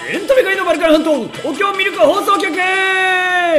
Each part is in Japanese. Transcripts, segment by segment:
エンタメ界のバルカン半島東京ミルク放送局。はい、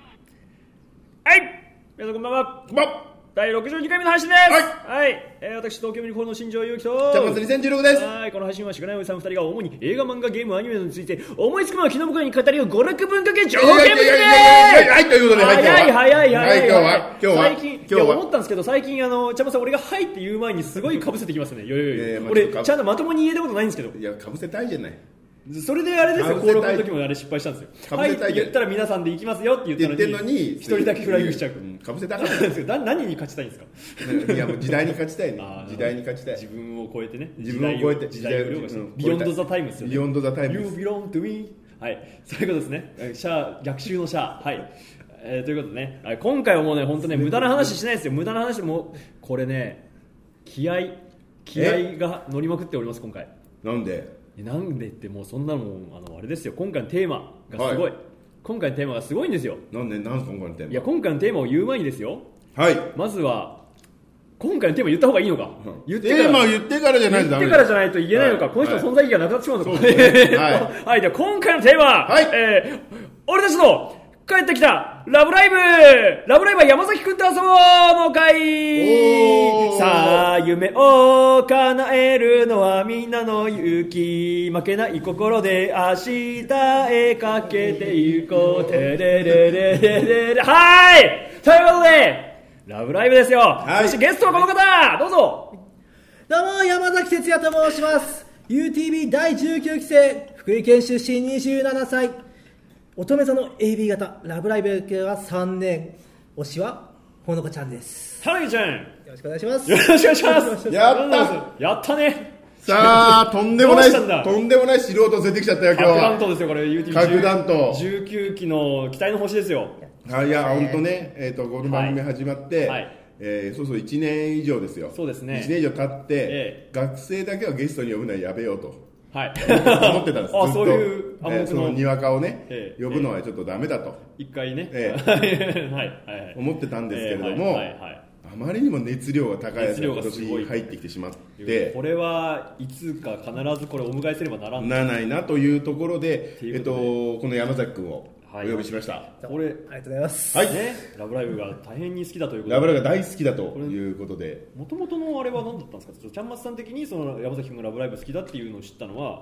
皆さんこんばんは。 こんばんは。 第62回目の配信です。はい、私東京ミルクホールの新庄祐希とジャパンス2016です。 はい、この配信はしがないおじさん2人が主に映画、漫画、ゲーム、アニメについて思いつくまま気の向こうに語りを娯楽文化系情報系文化系。 はい、ということで、 早い。 今日は最近思ったんですけど、最近チャマさん俺がはいって言う前にすごい被せてきますね。俺ちゃんとまともに言えたことないんですけど。 いや、被せたいじゃない。 それであれですよ、登録の時もあれ失敗したんですよ。はいって言ったら皆さんで行きますよって言ったのに一人だけフライングしちゃう。 かぶせたかったんですよ。 何に勝ちたいんですか。 いや、もう時代に勝ちたいね。時代に勝ちたい。 自分を超えてね。 自分を超えて時代を凌駕してビヨンドザタイムですよね。 ビヨンドザタイム。 You belong to me。 はい、そういうことですね。逆襲のシャア。はい、ということでね、今回はもうね、本当ね、無駄な話しないですよ。無駄な話もこれね、気合が乗りまくっております今回。 なんでってもうそんなもんあれですよ。今回のテーマがすごい、今回のテーマがすごいんですよ。 なんすか今回のテーマ。 いや、今回のテーマを言う前にですよ、 はい、 まずは今回のテーマ言った方がいいのか、 テーマ言ってからじゃないとダメ。 言ってからじゃないと言えないのか、この人の存在意義がなくなってしまうのか。はい、では今回のテーマは、俺たちの帰ってきたラブライブは山崎くんと遊ぼうの会。さあ夢を叶えるのはみんなの勇気、負けない心で明日へかけていこう。てれれれれれ。はい、ということでラブライブですよ。そしてゲストはこの方、どうぞ。 どうも、山崎哲也と申します。 UTV 第19期生、福井県出身、27歳、乙女座の AB 型、ラブライブ系は3年、推しはほのかちゃんです。 はるきちゃん、よろしくお願いします。 よろしくお願いします。 やったね。 さあ、とんでもない素人連れてきちゃったよ今日は。 核弾頭ですよこれ。 UTV 核弾頭 19期の期待の星ですよ。 いや、本当ね、この番組始まって、そうそう1年以上ですよ。 そうですね。 1年以上経って、学生だけはゲストに呼ぶのはやべようと。 はい、 思ってたんです。 そういう暗黙の、 そのにわかをね、呼ぶのはちょっとダメだと一回ね、 思ってたんですけれども、あまりにも熱量が高いやつが今年入ってきてしまって、 これはいつか必ずこれお迎えすればならないなというところで、この山崎君をお呼びしました。 これありがとうございます。 ラブライブが大変に好きだということで、 ラブライブが大好きだということで、 もともとのあれは何だったんですか。ちゃんまつさん的にその山崎君がラブライブ好きだっていうのを知ったのは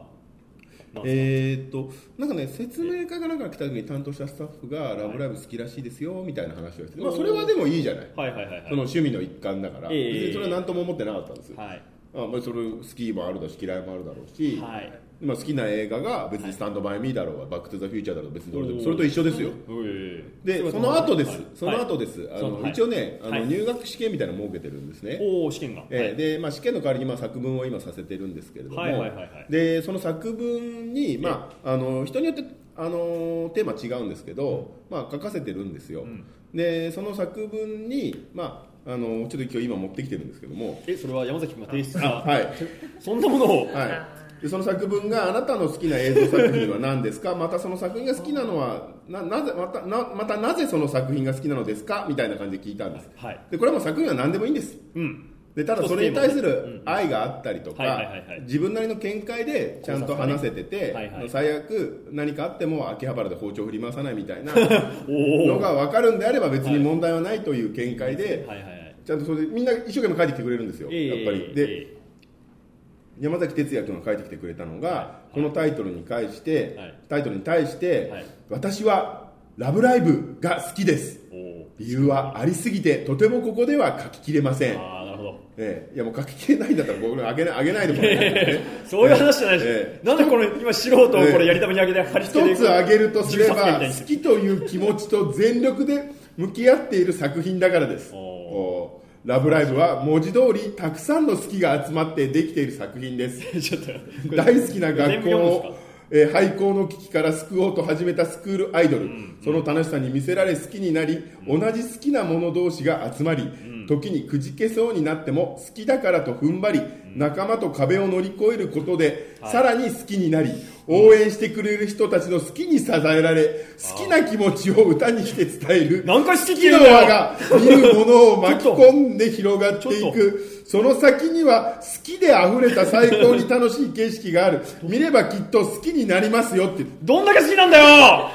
なんかね、説明会がなんか来た時に担当したスタッフがラブライブ好きらしいですよみたいな話をして、それはでもいいじゃない。その趣味の一環だから、別にそれは何とも思ってなかったんですよ。それ好きもあるだし嫌いもあるだろうし、好きな映画が別にスタンドバイミーだろうがバックトゥザフューチャーだろうが別にどれでもそれと一緒ですよ。でその後です。一応ね、入学試験みたいなのを設けてるんですね。 試験が。 で試験の代わりに作文を今させてるんですけれども、でその作文に人によってテーマ違うんですけど、書かせてるんですよ。でその作文にちょっと今日持ってきてるんですけども、 それは山崎君が提出したそんなものを、 でその作文があなたの好きな映像作品は何ですか、またその作品が好きなのはまたなぜその作品が好きなのですかみたいな感じで聞いたんです。でこれはもう作品は何でもいいんです。でただそれに対する愛があったりとか、自分なりの見解でちゃんと話せてて、最悪何かあっても秋葉原で包丁振り回さないみたいなのが分かるんであれば別に問題はないという見解で、ちゃんとそれでみんな一生懸命書いてきてくれるんですよ、やっぱり。で山崎哲也君が書いてきてくれたのが、このタイトルに対して私はラブライブが好きです、理由はありすぎてとてもここでは書ききれません。いやもう書ききれないんだったら僕あげないでもらえそういう話じゃないし、なんでこの今素人をこれやり玉にあげて貼り付けていく。 一つあげるとすれば好きという気持ちと全力で向き合っている作品だからです。ラブライブは文字通りたくさんの好きが集まってできている作品です大好きな学校を廃校の危機から救おうと始めたスクールアイドル、その楽しさに魅せられ好きになり、同じ好きな者同士が集まり、 時にくじけそうになっても好きだからと踏ん張り、仲間と壁を乗り越えることで、さらに好きになり、応援してくれる人たちの好きに支えられ、好きな気持ちを歌にして伝える、 好きの輪が見るものを巻き込んで広がっていく。その先には好きで溢れた最高に楽しい景色がある。見ればきっと好きになりますよって。 どんだけ好きなんだよ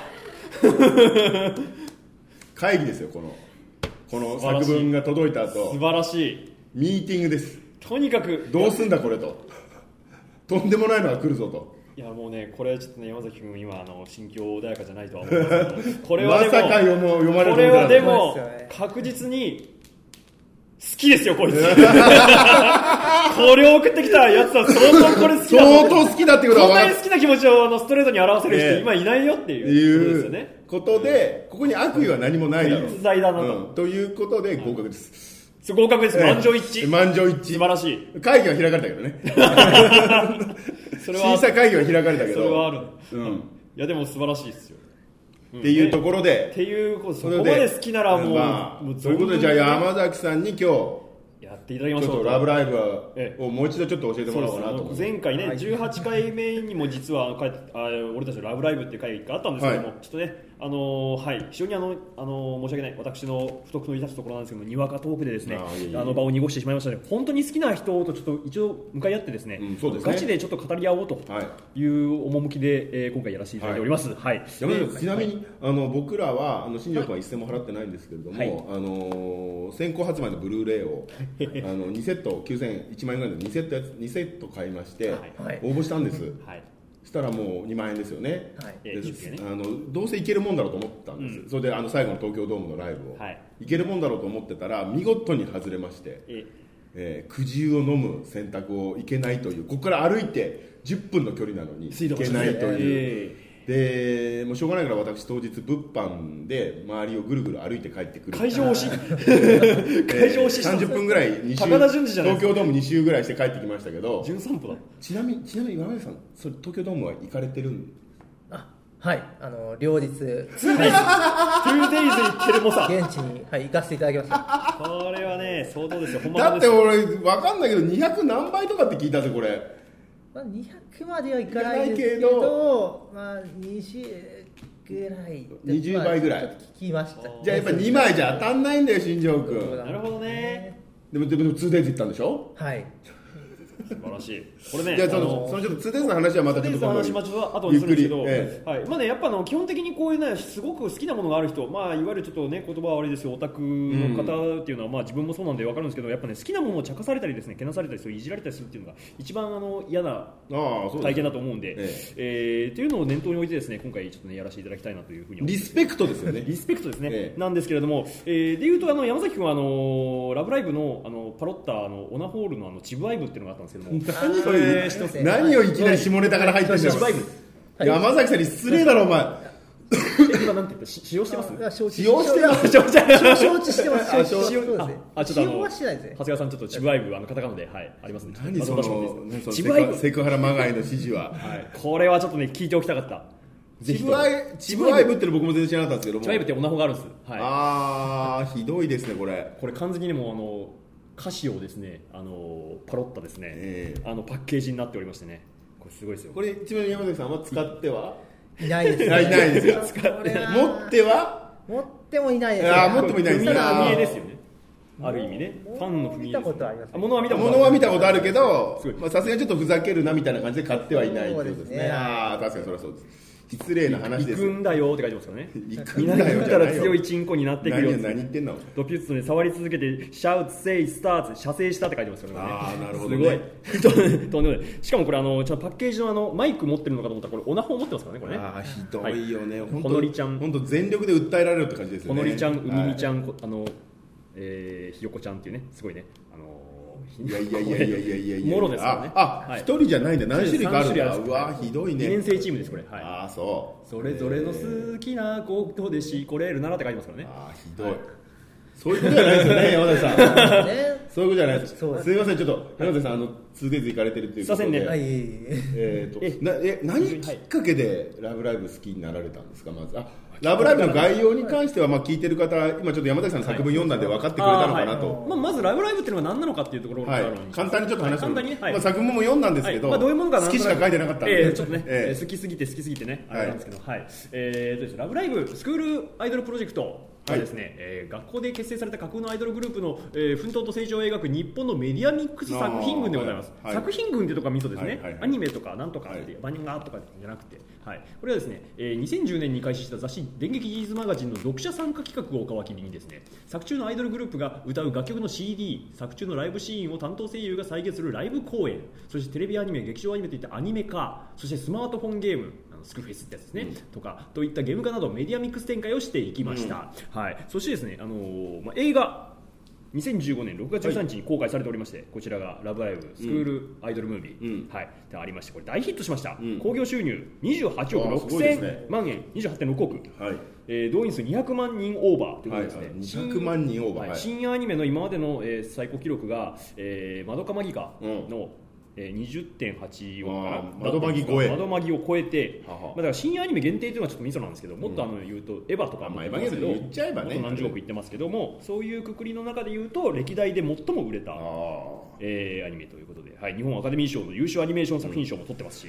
会議ですよ、この作文が届いた後。 素晴らしい。 ミーティングです。 とにかくどうすんだこれと。とんでもないのが来るぞと。 いやもうね、これちょっとね、山崎君今心境穏やかじゃないとは思うんですけど、これはでもまさか読まれると思ってなかった。 これはでも確実に好きですよこいつ。これを送ってきたやつは相当これ好きだ。 相当好きだってことは。 こんなに好きな気持ちをストレートに表せる人今いないよっていうことですよね。 ことで、ここに悪意は何もないだろう。 逸材だなと。 ということで合格です。 合格です。満場一致。 満場一致。 素晴らしい。 会議は開かれたけどね。それは審査会議は開かれたけど。 それはある。いやでも素晴らしいですよ。 っていうところで。 っていうこと、そこまで好きならもう。 ということで、じゃあ山崎さんに今日、 やっていただきましょう。 ちょっとラブライブをもう一度ちょっと教えてもらおうかなと思って。 前回ね、18回目にも実は俺たちのラブライブっていう会があったんですけども、ちょっとね、非常に申し訳ない、私の不徳の致すところなんですけども、にわかトークでですね、場を濁してしまいましたので、本当に好きな人とちょっと一応向かい合ってですね、ガチでちょっと語り合おうという趣で今回やらせていただいております。 ちなみに僕らは新庄君は一銭も払ってないんですけれども、先行発売のブルーレイを2セット1万円ぐらいで2セット買いまして応募したんです。そしたらもう2万円ですよね。どうせいけるもんだろうと思ったんです。それで最後の東京ドームのライブをいけるもんだろうと思ってたら見事に外れまして、苦汁を飲む選択をいけないという、ここから歩いて10分の距離なのにいけないという。でもうしょうがないから私当日物販で周りをぐるぐる歩いて帰ってくる。 会場押し 30分ぐらい高田純次じゃない東京ドーム2周ぐらいして帰ってきましたけど。 純散歩だ。 ちなみに今林さん、それ東京ドームは行かれてるん？ はい、両日 2days にテレモさ現地に、行かせていただきました。 これはね相当ですよ。 だって俺分かんないけど200何倍とかって聞いたぜこれ。 200まではいかないですけど、20ぐらい、 20倍ぐらい聞きました。 じゃあやっぱ2枚じゃ当たんないんだよ新庄君。 なるほどね。 でも 2days 行ったんでしょ。 はい。 素晴らしい。これね、 じゃあそのちょっと 2days の話はまたちょっと話は後にするんですけど、まあねやっぱ基本的にこういうねすごく好きなものがある人、いわゆるちょっとね言葉は悪いですよ、オタクの方っていうのは自分もそうなんで分かるんですけど、やっぱね好きなものを茶化されたりですね、けなされたりする、いじられたりするっていうのが一番嫌な体験だと思うんで、っていうのを念頭に置いてですね今回ちょっとねやらせていただきたいなというふうに思います。 リスペクトですよね。 リスペクトですね。なんですけれども、でいうと山崎君はラブライブのパロッタオナホールのチブアイブっていうのがあったんですけども。 何をいきなり下ネタから入ってんだよ。山崎さんに失礼だろお前。 今なんて言った？使用してます？ 使用してます。 承知してます。 使用はしてないですね。 長谷川さんちょっとチブアイブカタカナでありますね。 何そのチブアイブセクハラまがいの指示は。 これはちょっとね聞いておきたかった。 チブアイブって僕も全然知らなかったんですけども。 チブアイブってオナホがあるんです。 ひどいですねこれ。 これ完全にも歌詞をですねパロッタですね、パッケージになっておりましてね、これすごいですよ。 これちなみに山崎さんは使ってはいないです。 いないですよ。持ってもいないです。持ってもいないです。 踏み絵ですよね。ある意味ね、ファンの踏み絵です。 見たことあります。 物は見たことあるけど、さすがにちょっとふざけるなみたいな感じで買ってはいないってことですね。確かにそれはそうです。失礼な話です。 行くんだよって書いてますからね。 行くんだよ。 見たら強いチンコになってくるよ。 何言ってんの？ ドピュッツね触り続けてシャウトセイスターツ射精したって書いてますからね。 なるほどね。 すごい。とんでもない。しかもこれちゃんとパッケージのマイク持ってるのかと思ったらこれオナホ持ってますからねこれね。 ひどいよね。 ほのりちゃん。 本当全力で訴えられるって感じですよね。 ほのりちゃん、うみみちゃん、ひよこちゃんっていうねすごいね。 いやもろですからね。一人じゃないんだ。何種類かあるんだ。うわひどいね。 2年生チームですこれ。 そう。 それぞれの好きなことでしこれるならって書いてますからね。 ひどい。そういうことじゃないですよね山崎さん。そういうことじゃないです。すみませんちょっと山崎さん2days行かれてるっていうことで。何きっかけでラブライブ好きになられたんですかまず。 ラブライブの概要に関しては、聞いてる方、今ちょっと山崎さんの作文読んだんで分かってくれたのかなと。 まずラブライブっていうのは何なのかっていうところから簡単にちょっと話してみます。作文も読んだんですけど、 どういうものか好きしか書いてなかったんで、 ちょっとね、好きすぎてね、あれなんですけど、ラブライブスクールアイドルプロジェクトはですね、学校で結成された架空のアイドルグループの、奮闘と成長を描く日本のメディアミックス作品群でございます。作品群ってとかミソですね、アニメとかなんとかってバニャンガとかじゃなくて、これはですね、2010年に開始した雑誌電撃技術マガジンの読者参加企画を皮切りにですね、作中のアイドルグループが歌う楽曲の CD、作中のライブシーンを担当声優が再現するライブ公演、そしてテレビアニメ、劇場アニメといったアニメ化、そしてスマートフォンゲーム、スクフェスってやつですね、とかといったゲーム化などメディアミックス展開をしていきました。そしてですね、映画2015年6月13日に公開されておりまして、こちらがラブライブスクールアイドルムービー、でありまして、これ大ヒットしました。興行収入28億6000万円、28.6億、動員数200万人オーバーということですね。 200万人オーバー、 深夜アニメの今までの最高記録がまどかマギカの20.8 億かな、 窓マギ超え、 窓マギを超えて、だから深夜アニメ限定というのはちょっとミソなんですけど、もっと言うとエヴァとかもエヴァゲン言っちゃえばね、 何十億言ってますけども、そういうくくりの中で言うと歴代で最も売れたアニメということで、日本アカデミー賞の優秀アニメーション作品賞も取ってますし、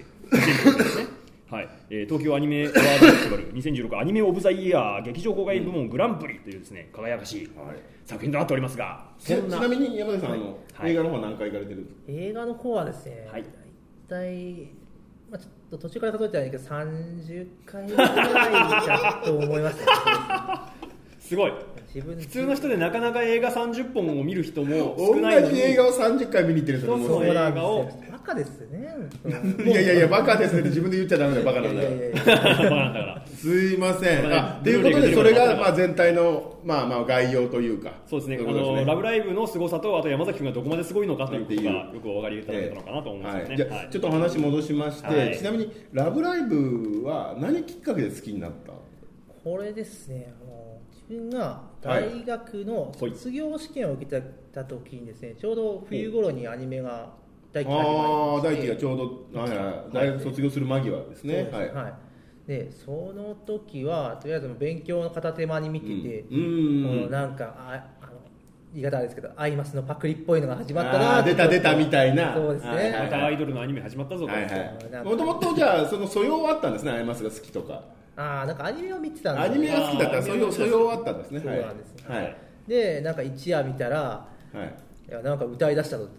東京アニメアワードフェスティバル2016アニメオブザイヤー劇場公開部門グランプリというですね、輝かしい作品となっておりますが、 ちなみに山崎さん、映画の方は何回行かれてるんですか？ 映画の方はですね、大体、ちょっと途中から数えてないけど30回ぐらいだと思いますね。 すごい。普通の人でなかなか映画30本を見る人も少ないのに、 同じ映画を30回見に行ってる人もそう映画をバカですね。 いやバカですねって自分で言っちゃダメだよ、バカなんだからすいません。ということで、それが全体の概要というか、 そうですね、ラブライブの凄さと、あと山崎君がどこまですごいのかということがよくお分かりいただけたのかなと思いますね。 じゃあちょっと話戻しまして、ちなみにラブライブは何きっかけで好きになった？ これですね、自分が大学の卒業試験を受けた時にですね、ちょうど冬頃にアニメが大気がちょうど大学卒業する間際ですね。 でその時はとりあえず勉強の片手間に見てて、なんか言い方あれですけど、アイマスのパクリっぽいのが始まったな、 出たみたいな。 そうですね。 またアイドルのアニメ始まったぞと。もともとじゃあその素養はあったんですね、アイマスが好きとか。 なんかアニメを見てたんです。 アニメが好きだったら素養はあったんですね。 そうなんですね。でなんか一夜見たら、いやなんか歌い出したの。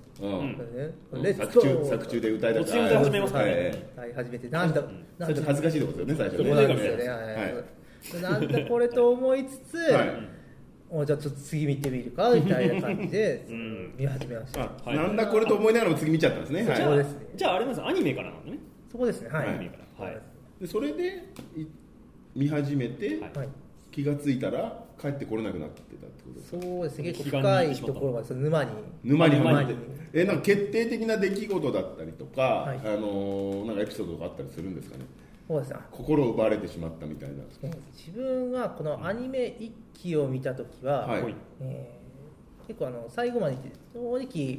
作中で歌い出した。 歌い始めますからね。歌い始めてなんだ。 恥ずかしいところですよね、最初ね。 そうなんですよね。なんだこれと思いつつ。じゃあちょっと次見てみるかみたいな感じで見始めました。 なんだこれと思いながらも次見ちゃったんですね。 そうですね。 じゃああれなんです、アニメからなんだね。 そこですね。 アニメから。 でそれで見始めて気がついたら帰ってこれなくなってたってことですか？ そうですね。結構深いところまで沼に入ってなんか決定的な出来事だったりとか、なんかエピソードがあったりするんですかね？ そうですね。 心を奪われてしまったみたいな。 自分がこのアニメ1期を見たときは、結構最後まで正直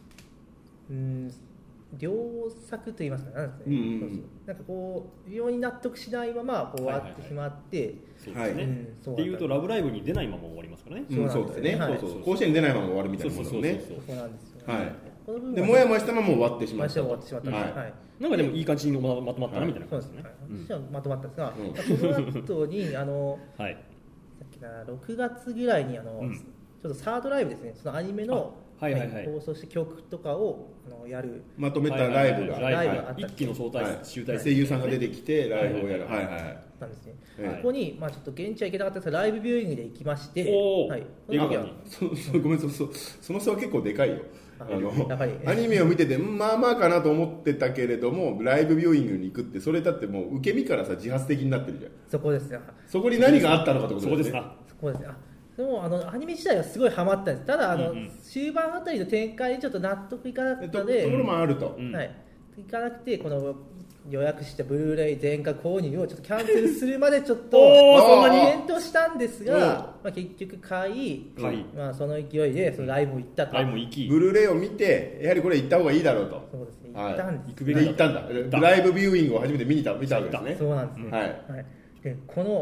良作と言いますか、なんですね。なんかこう非常に納得しないまま終わってしまって、 っていうとラブライブに出ないまま終わりますからね。 そうですね。甲子園出ないまま終わるみたいなものね。 そうなんですよ。 でもやもやしたまま終わってしまった。 なんかでもいい感じにまとまったなみたいな感じですね。 まとまったんですが、その後にさっき6月ぐらいにちょっとサードライブですね、そのアニメの放送して曲とかをやるまとめたライブが一期の集大声優さんが出てきてライブをやるなんですね。ここにちょっと現地は行けなかったですが、ライブビューイングで行きまして、 ごめん、その差は結構でかいよ。アニメを見ててまあまあかなと思ってたけれども、ライブビューイングに行くって、それだってもう受け身からさ自発的になってるじゃん。 そこですね。 そこに何があったのかってことですね。 そこですね。でもアニメ自体はすごいハマったんです。ただ終盤あたりの展開にちょっと納得いかなかったので、 ところもあると。 いかなくて、この予約したブルーレイ全額購入をちょっとキャンセルするまでちょっと検討したんですが、結局買い、その勢いでそのライブも行ったと。 ブルーレイを見て、やはりこれ行った方がいいだろうと。 そうですね。行ったんです。 で行ったんだ。ライブビューイングを初めて見たわけですね。 そうなんですね。でこの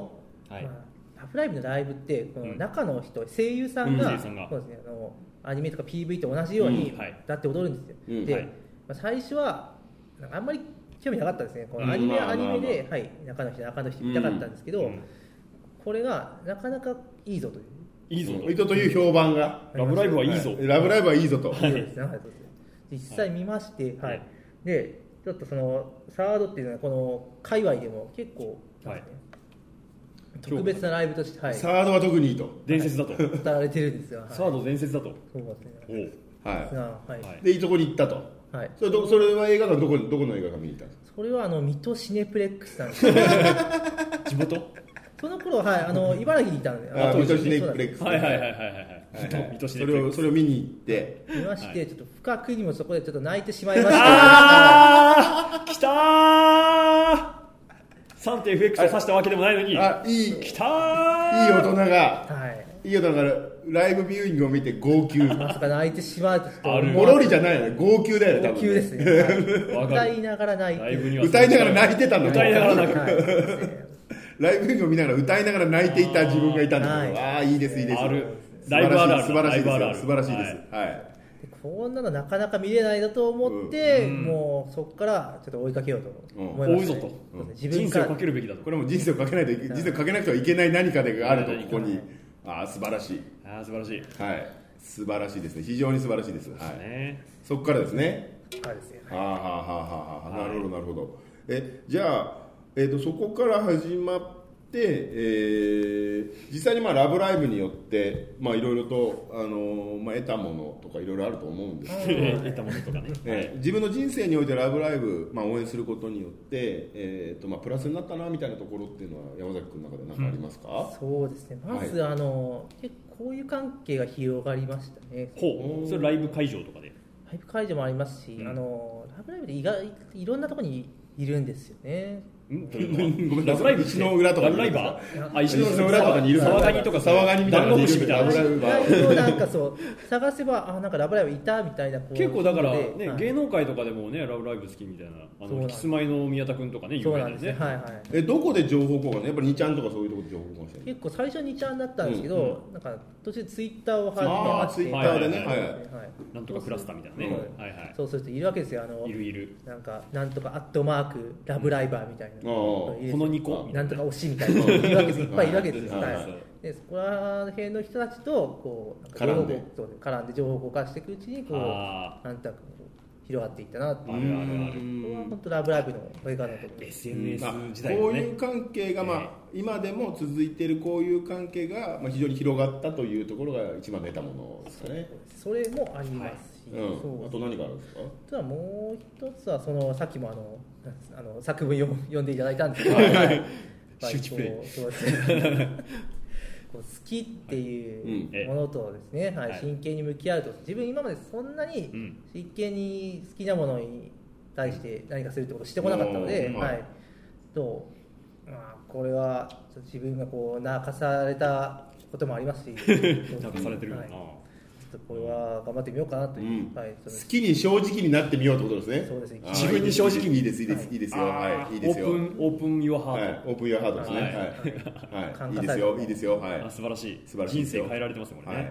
はい、 ラブライブのライブってこの中の人、声優さんが、そうですね、アニメとか PV と同じように歌って踊るんですよ、で、最初はなんかあんまり興味なかったですね。このアニメで、はい、中の人見たかったんですけど、これがなかなかいいぞといういいぞという評判が、 ラブライブはいいぞ、 ラブライブはいいぞと、 実際見まして、はい、でちょっとそのサードっていうのはこの界隈でも結構、特別なライブとして、はい、 サードは特にいいと伝説だと語られてるんですよ、 サード伝説だと、 そうですね、 でいいとこに行ったと、はい、それは映画館どこの映画館見に行ったんですか？ それは水戸シネプレックスなんですよ地元？ その頃は茨城にいたので、 水戸シネプレックス、 水戸シネプレックス、それを見に行って見まして、ちょっと深くにもそこでちょっと泣いてしまいました。 来たー 3.FX を指したわけでもないのに、来たー、 いい大人がライブビューイングを見て号泣、 まさか泣いてしまうと、 もろりじゃないよね、号泣だよね、 号泣ですね、歌いながら泣いて、 歌いながら泣いてたの、 歌いながら泣く、 ライブビューイングを見ながら歌いながら泣いていた自分がいたんだけど、いいです、いいです、 ライブあるある、 素晴らしいです、素晴らしいです、 こんなのなかなか見れないだと思って、もうそこからちょっと追いかけようと思いました、 追うぞと、人生をかけるべきだと、 これも人生をかけないと、人生をかけなくてはいけない何かがあると、ここに、素晴らしい、 素晴らしい、 素晴らしいですね、非常に素晴らしいです、そこからですね、 なるほどなるほど、じゃあ、そこから始まって、実際にラブライブによっていろいろと、得たものとかいろいろあると思うんですけど、 得たものとかね、 自分の人生においてラブライブ、応援することによって、プラスになったなみたいなところっていうのは山崎君の中で何かありますか？ そうですね、まず、結構こういう関係が広がりましたね。 それライブ会場とかで？ ライブ会場もありますし、ラブライブで意外いろんなところにいるんですよね。 ラブライブ石の裏とか、 ラブライバー、 石の裏とかにいる、 沢ガニとか沢ガニみたいなのがいる、 ラブライバーなんかそう探せばなんかラブライブいたみたいな、 結構だからね、芸能界とかでもねラブライブ好きみたいな、キスマイの宮田君とかね、有名なんですね。 どこで情報交換？やっぱり2ちゃんとかそういうところで情報交換してる？ 結構最初2ちゃんだったんですけど、なんか途中ツイッターを始めまして、 ツイッターでね、 なんとかクラスターみたいなね、 そうするといるわけですよ、 いるなんとかアットマークラブライバーみたいな、 この2個なんとか推しみたいな、いるわけです、いっぱいいるわけですよ。でそこら辺の人たちとこう絡んで情報を交換していくうちになんとなく広がっていったなっていう。これは本当ラブライブのこれからのところ SNS 時代こういう関係が今でも続いているこういう関係が非常に広がったというところが一番出たものですかね。 それもありますし、 あと何があるんですか？ あとはもう一つはさっきも作文読んでいただいたんですけど、 周知プレイ好きっていうものとですね、真剣に向き合うと、自分今までそんなに真剣に好きなものに対して何かするってことをしてこなかったので、これは自分が泣かされたこともありますし、 泣かされてるよな、 これは頑張ってみようかなという、 好きに正直になってみようってことですね。 そうですね、 自分に正直にいいですよ、いいですよ、 オープンユアハート、 オープンユアハートですね、いいですよ、いいですよ、 素晴らしい、人生変えられてますもんね。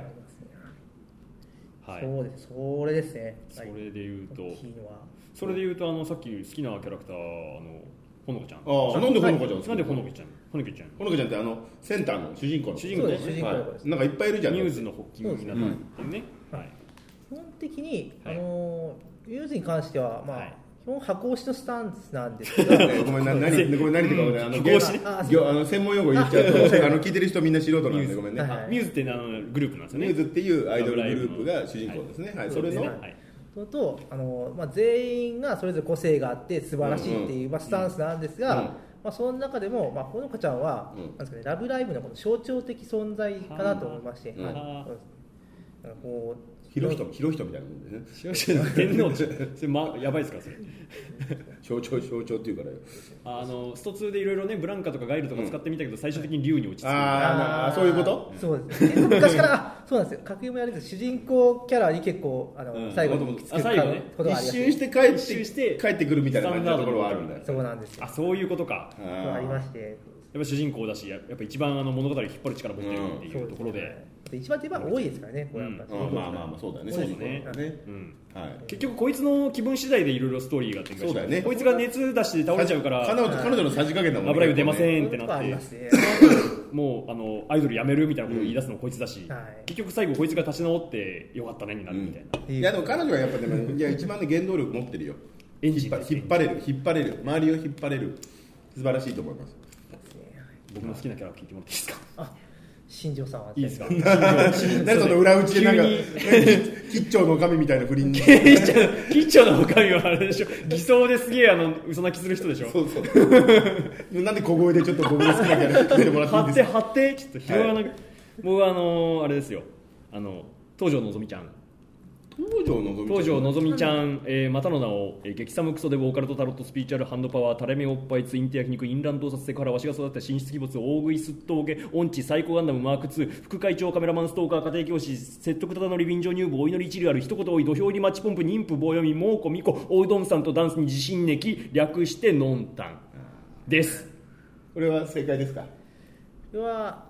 そうです、それですね。 それでいうとさっき好きなキャラクターほのかちゃん。 なんでほのかちゃん？ なんでほのかちゃん？ほのかちゃんってセンターの主人公の。 主人公です。 なんかいっぱいいるじゃん。 ミューズの発起人になったってね。 基本的にミューズに関しては基本箱押しのスタンスなんですけど。 ごめん何てか専門用語言っちゃうと聞いてる人みんな素人なんでごめんね。 ミューズってグループなんですよね。 ミューズっていうアイドルグループが主人公ですね。それの。 と全員がそれぞれ個性があって素晴らしいっていうスタンスなんですが、その中でもほのかちゃんはなんですかね、ラブライブのこの象徴的存在かなと思いまして、 広い人みたいなもんですね。天皇それやばいですかそれ。 象徴っていうからよ。スト2でいろいろねブランカとかガイルとか使ってみたけど最終的に竜に落ち着く。 そういうこと？ そうですね。昔からそうなんですよ。格ゲーもやるんです。主人公キャラに結構最後にきつくことがあります。 一周して帰ってくるみたいな感じのところはあるんだよ。 そうなんですよ。 そういうことか。 ありまして、 ぱ主人公だし、やっぱ一番物語を引っ張る力を持ってるっていうところで、 一番手番多いですからね、これやっぱそうだね、 そうですね。結局こいつの気分次第でいろいろストーリーが展開して、ね、こいつが熱出して倒れちゃうから、 彼女のさじ加減だもんね。 ラブライブ出ませんってなって、もうアイドル辞めるみたいなことを言い出すのもこいつだし、結局最後こいつが立ち直ってよかったねになるみたいな。 いやでも彼女はやっぱね、いや一番ね原動力持ってるよ。引っ張れる、周りを引っ張れる、素晴らしいと思います。 僕の好きなキャラを聞いてもらっていいですか。 新庄さんはいいですか。 何その裏打ちでなんか吉兆の女将みたいな不倫に。 吉兆の女将はあれでしょ。偽装ですげえ嘘泣きする人でしょ。 そう。なんで小声でちょっと僕の好きなキャラ聞いてもらっていいですか。 張ってちょっと拾わなく。僕はあれですよ。東條のぞみちゃん。東條のぞみちゃん、またの名を、激寒クソデブオカルトタロットスピーチュアルハンドパワータレメおっぱいツインテ焼肉インランド殺セクハラわしが育った神出鬼没大食いすっとうげ音痴サイコガンダムマーク2副会長カメラマンストーカー家庭教師説得ただのリビン上入部お祈り一流ある一言多い土俵入りマッチポンプ妊婦棒読み猛虎巫女おうどんさんとダンスに自信ねき略してノンタンです。 これは正解ですか。これは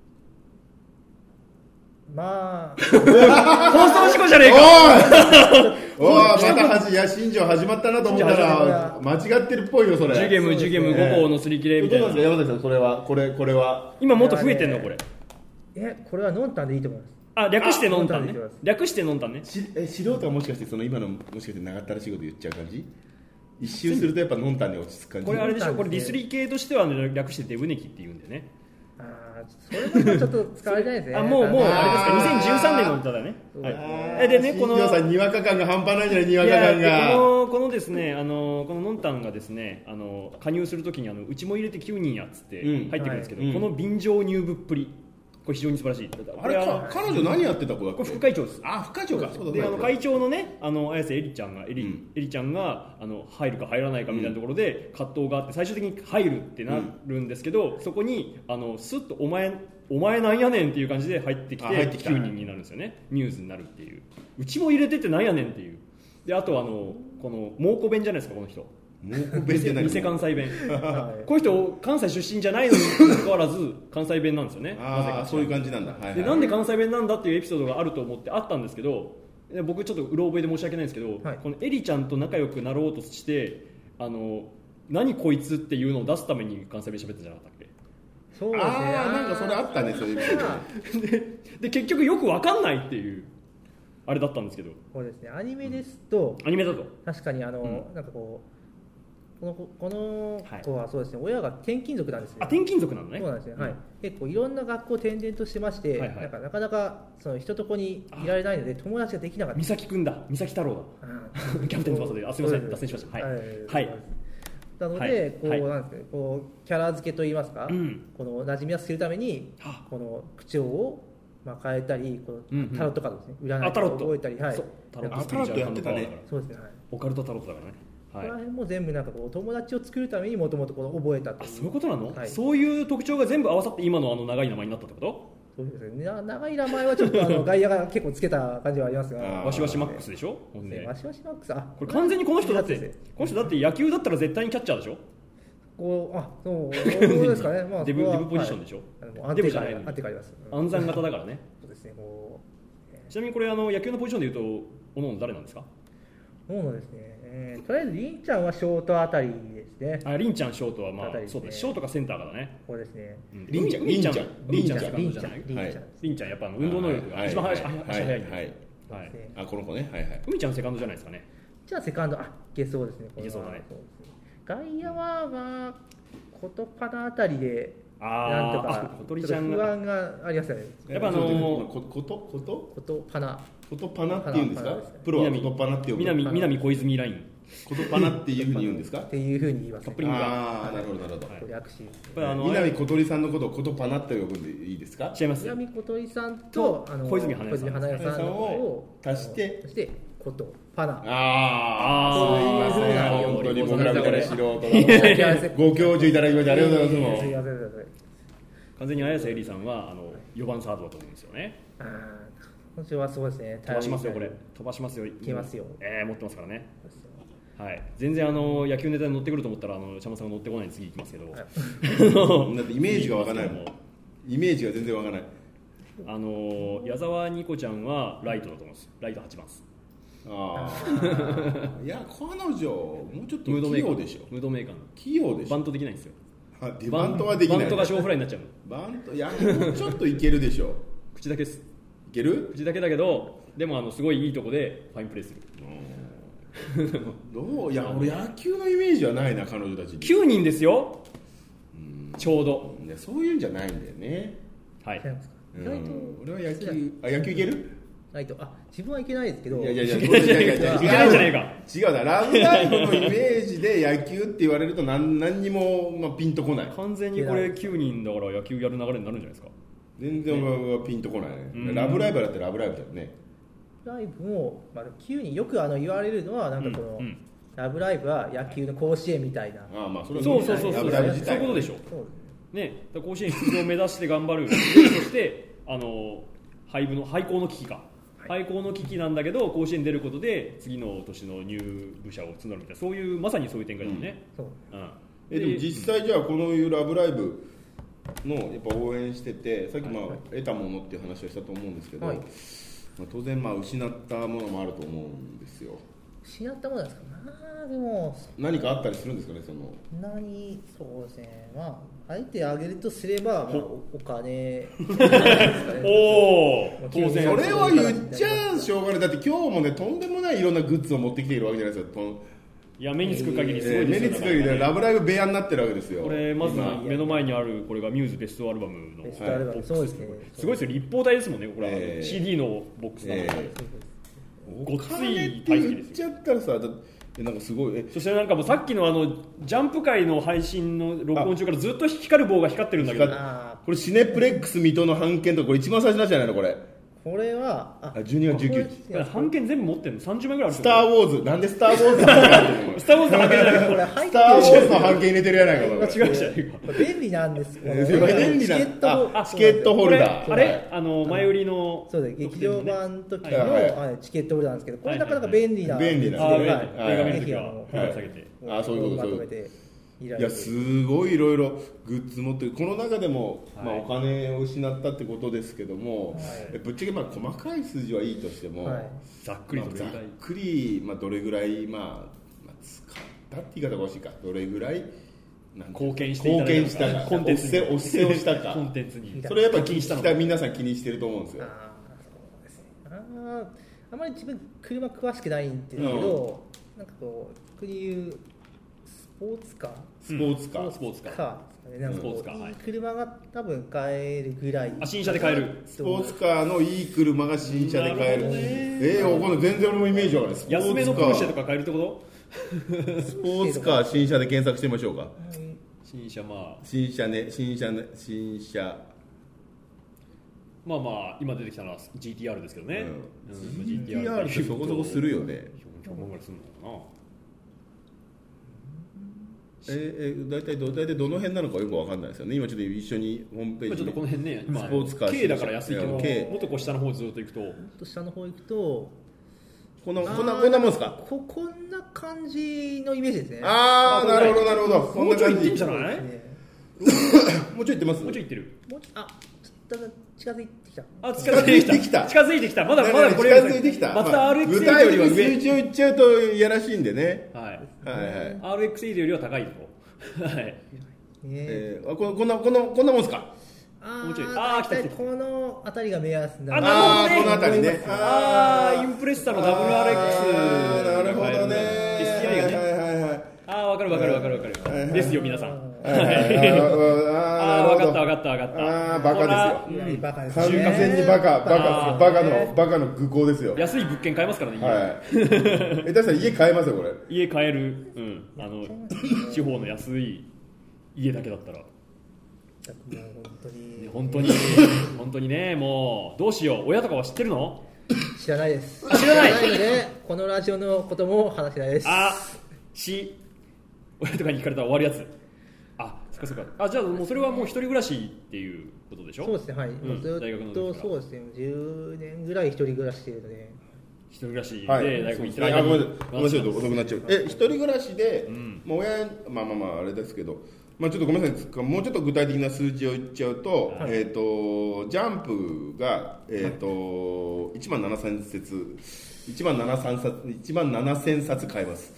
まあ放送事故じゃねえか。 またいや新庄始まったなと思ったら間違ってるっぽいよそれ。 ジュゲム5個のすり切れみたいな。 どうなんですか山崎さん、それはこれは今もっと増えてんのこれ。 これはノンタンでいいと思います。 略してノンタンね。略してノンタンね。 素人はもしかして今のもしかして長ったらしいこと言っちゃう感じ。一周するとやっぱノンタンに落ち着く感じ。 これあれでしょ。これディスリ系としては略してデブネキって言うんでね。 それもちょっと使われないですね。 もうあれですか。2013年の歌だね。でね、この新庄さんにわか感が半端ないんじゃない。にわか感がこのですね、このノンタンがですね、加入するときにうちも入れて9人やっつって入ってくるんですけど、この便乗入部っぷり、これ非常に素晴らしい。 あれ彼女何やってた子だっけ。 これ副会長です。 副会長か。 で会長のね綾瀬エリちゃんが入るか入らないかみたいなところで葛藤があって最終的に入るってなるんですけど、そこにスッとお前なんやねんっていう感じで入ってきて9人になるんですよね。ミューズになるっていう。うちも入れててなんやねんっていう。であとこの蒙古弁じゃないですかこの人。偽関西弁こういう人関西出身じゃないのにもかかわらず関西弁なんですよね。なぜかそういう感じなんだ。 でなんで関西弁なんだっていうエピソードがあると思ってあったんですけど、僕ちょっとうろ覚えで申し訳ないんですけど、このエリちゃんと仲良くなろうとして何こいつっていうのを出すために関西弁喋ったじゃなかったっけ。 そうですね。 なんかそれあったね、そういうで結局よく分かんないっていうあれだったんですけど、 そうですね。アニメですと、 アニメだと確かになんかこの子はそうですね、親が転勤族なんですね。 転勤族なのね。 そうなんですね。はい。結構いろんな学校を転々としてまして、なかなか人とこにいられないので友達ができなかった。 美咲くんだ、美咲太郎だ。キャプテン翼で、すみません、脱線しました。はい。 なのでなんですかね、キャラ付けといいますか、この馴染みやすくするためにこの口調を変えたり、タロットカードですね、占いとか覚えたり、 タロットやってたね。 そうですね。 オカルトタロットだからね。 これも全部友達を作るためにもともと覚えたという。 そういうことなの。そういう特徴が全部合わさって今の長い名前になったってこと。 そうですね。長い名前はちょっと外野が結構つけた感じはありますが、 わしわしマックスでしょ。 わしわしマックス、 これ完全にこの人だって野球だったら絶対にキャッチャーでしょ。 そうですかね。 デブポジションでしょ。 デブじゃない。安定感あります。 暗算型だからね。 そうですね。 ちなみにこれ野球のポジションでいうとおの誰なんですか。 おのですね。とりあえずりんちゃんはショートあたりですね。 りんちゃんショートはそうです。ショートかセンターかだね。 そうですね。 りんちゃんやっぱ運動能力が一番速い。 この子ね。 海ちゃんセカンドじゃないですかね。 じゃあセカンドいけそうですね。 いけそうだね。 外野はことパナあたりでなんとか不安がありますよね。 やっぱことパナっていうんですか。プロはことパナって呼ぶ。 南小泉ライン。 ことパナっていうふうに言うんですか。 っていうふうに言います。 なるほど。 略し。 南小鳥さんのことをことパナって呼ぶんでいいですか。 違います。 南小鳥さんと小泉花代さんを足してことパナ。 そういうふうな本当に僕らみたいな素人がご教授いただきましてありがとうございます。 完全に綾瀬えりさんは4番サードだと思うんですよね。 今週はそうですね。 飛ばしますよこれ。飛ばしますよ。 消えますよ。 持ってますからね。 はい、全然野球ネタに乗ってくると思ったら茶間さんが乗ってこないんで次行きますけど、 だってイメージがわからないもん。イメージが全然わからない。 矢沢ニコちゃんはライトだと思うんです。ライト8番です。 いや彼女もうちょっと器用でしょ。 ムードメーカーの器用でしょ。 バントできないんですよ。 バントはできない。 バントが小フライになっちゃうの。 バントいやもうちょっといけるでしょ。 口だけです。 いける？ 口だけだけどでもすごいいいとこでファインプレーする。 どう？いや俺野球のイメージはないな彼女たちに。 9人ですよ。ちょうど。 そういうんじゃないんだよね。 はい。 俺は野球いける？ ライト自分はいけないですけど。 いやいけないんじゃねえか。 違うな。ラブライブのイメージで野球って言われると何にもピンとこない。 完全にこれ9人だから野球やる流れになるんじゃないですか。 全然俺はピンとこないね。ラブライブだってラブライブだよね。 ライブも9人よく言われるのはなんかこの。ラブライブは野球の甲子園みたいな。 それはそうそういうことでしょ。ね、甲子園出場を目指して頑張る。そして廃校の危機か。廃校の危機なんだけど甲子園出ることで次の年の入部者を募るみたいなそういうまさにそういう展開ですね。 でも実際じゃあこのラブライブのやっぱ応援しててさっき得たものっていう話をしたと思うんですけど、当然失ったものもあると思うんですよ。 失ったものですか。でも何かあったりするんですかねそうですね。あえてあげるとすれば、お金当然それは言っちゃしょうがない。だって今日もねとんでもないいろんなグッズを持ってきているわけじゃないですか。 いや目につく限りすごいですよ。 目につく限りでラブライブ部屋になってるわけですよ。 これまず目の前にあるこれがミューズベストアルバムのボックス。 そうですね。 すごいですよ。立方体ですもんね。これCD のボックスなのでごっつい体積ですよ。 言っちゃったらさなんかすごいそしてなんかもうさっきのジャンプ界の配信の録音中からずっと光る棒が光ってるんだけどこれシネプレックス水戸の版権とこれ一番最初なんじゃないのこれは 12月19日版権全部持ってるの30枚ぐらいある。 スター・ウォーズなんでスター・ウォーズスター・ウォーズの版権じゃないか。 スター・ウォーズの版権入れてるやないか。 違うじゃないか。 便利なんです。便利なチケットホルダー。 あれ前売りのそうです劇場版の時のチケットホルダーなんですけどこれなかなか便利な便利な映画見る時は下げてそういうこといやすごいいろいろグッズ持ってる。この中でも、お金を失ったってことですけども、ぶっちゃけ細かい数字はいいとしても、 ざっくりどれぐらい使ったって言い方が欲しいかどれぐらい貢献したかコンテンツにお布施をしたかコンテンツにそれやっぱ皆さん気にしてると思うんですよ。 そうですね。あまり自分車詳しくないんですけど、なんかこう言うスポーツカーいい車が多分買えるぐらい。 新車で買える。 スポーツカーのいい車が新車で買える。全然俺もイメージわかんない。 安めのポルシェとか買えるってこと？ スポーツカー新車で検索してみましょうか。 新車今出てきたのは GTR ですけどね。 GTR ってそこそこするよね。 100万ぐらいするのかな。 大体どの辺なのかよく分かんないですよね。今ちょっと一緒にホームページちょっとこの辺ね、今スポーツカー K だから安いけど、もっと下の方ずっと行くとこんなもんですか。 こんな感じのイメージですね。 なるほどこんな感じ。もうちょい行ってんじゃない？ もうちょい行ってます。 もうちょい行ってる。 近づいてきた。 近づいてきた。まだこれ近づいてきた。 また RX8 よりは上。 数字を言っちゃうといやらしいんでね。 RX8 よりは高いと。 こんなもんですか。 もうちょい。この辺りが目安なるほどね。この辺りね。 インプレッサの WRX。 なるほどね。 STI がね。わかるですよ皆さん。分かったバカですよ。完全にバカの愚行ですよ。 安い物件買えますからね。 下手したら家買えますよこれ。 家買える。地方の安い家だけだったら。本当にね、もうどうしよう。親とかは知ってるの？ 知らないです。 知らないのでこのラジオのことも話せないです。 親とかに聞かれたら終わるやつ。そっか。じゃあもうそれはもう一人暮らしっていうことでしょ？ そうですね。ずっとそうですね。10年ぐらい一人暮らししているので。 一人暮らしで大学行ってる間に、 ごめんなさい、遅くなっちゃう。一人暮らしで、親、まああれですけど、ちょっとごめんなさい、もうちょっと具体的な数字を言っちゃうと、ジャンプが1万7000冊、1万7000冊買えます。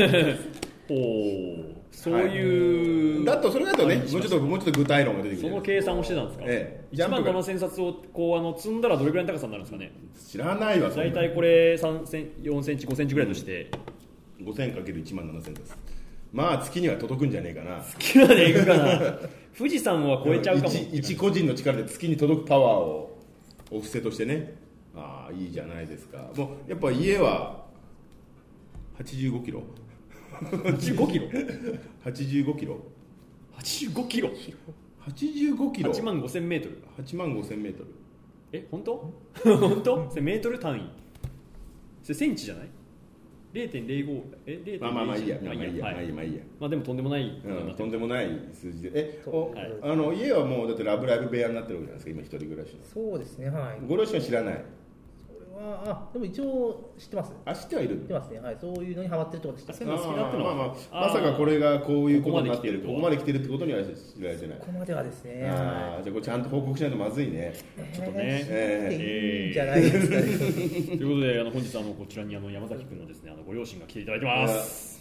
そういう、 それだとね、もうちょっと具体論が出てくる。 その計算をしてたんですか。1万7000冊を積んだらどれぐらいの高さになるんですかね。 知らないわ。 大体これ3セン4センチ5センチぐらいとして、 5000×1万7000です。まあ月には届くんじゃねえかな。 月まで行くかな。富士山は超えちゃうかも。 一個人の力で月に届くパワーをお布施としてね。いいじゃないですか。もうやっぱ家は85キロ。 85キロ。 85キロ。 85キロ。 85キロ。 8万5000メートル。 8万5000メートル。 本当？本当？それメートル単位。それセンチじゃない？0.05 まあいいや。 まあでもとんでもない、 とんでもない数字で家はもうだってラブライブ部屋になってるわけじゃないですか、今一人暮らしの。 そうですね、はい。 ご両親は知らない。 それはでも一応知ってます。 知ってはいる。 知ってますね、はい。そういうのにハマってるってことでした。 好きだってのはまさかこれがこういうことになってる、ここまで来てるってことには知られてない。 ここまではですね。 じゃあこれちゃんと報告しないとまずいね。 ちょっとね。 いいんじゃないですかね。 ということで本日こちらに山崎君のですねご両親が来ていただいてます。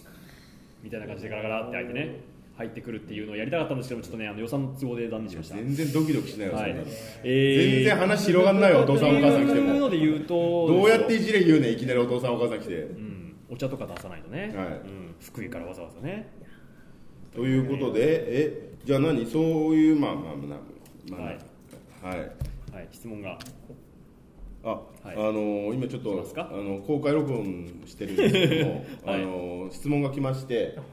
みたいな感じでガラガラって開いてね。入ってくるっていうのをやりたかったんですけど、ちょっとね予算の都合で断念しました。 全然ドキドキしないよ、全然話広がんないよ、お父さんお母さん来ても。 そういうので言うとどうやっていじれ言うね、いきなりお父さんお母さん来て。 お茶とか出さないとね。福井からわざわざね。 ということでじゃあ何、そういう質問が。 今ちょっと公開録音してるんですけども、質問が来まして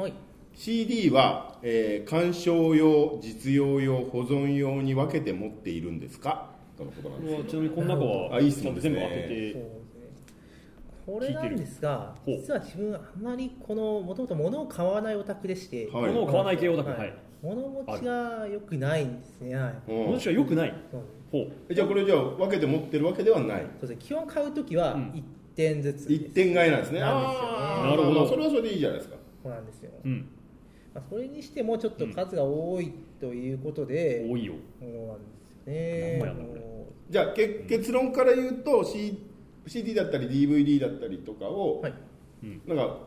。CD は、鑑賞用、実用用、保存用に分けて持っているんですかとのことなんですけど。 ちなみにこの中は全部当ててこれなんですが、実は自分あんまりもともと物を買わないオタクでして、 物を買わない系オタク、 物持ちが良くないんですね。 物持ちが良くない。 じゃあこれ分けて持ってるわけではない。 そうですね、基本買うときは1点ずつ 1点買いなんですね。 なるほど。 それはそれでいいじゃないですか。 そうなんですよ。それにしてもちょっと数が多いということで、 多いよ。 そうなんですね。 じゃあ結論から言うと CD だったり DVD だったりとかを、なんか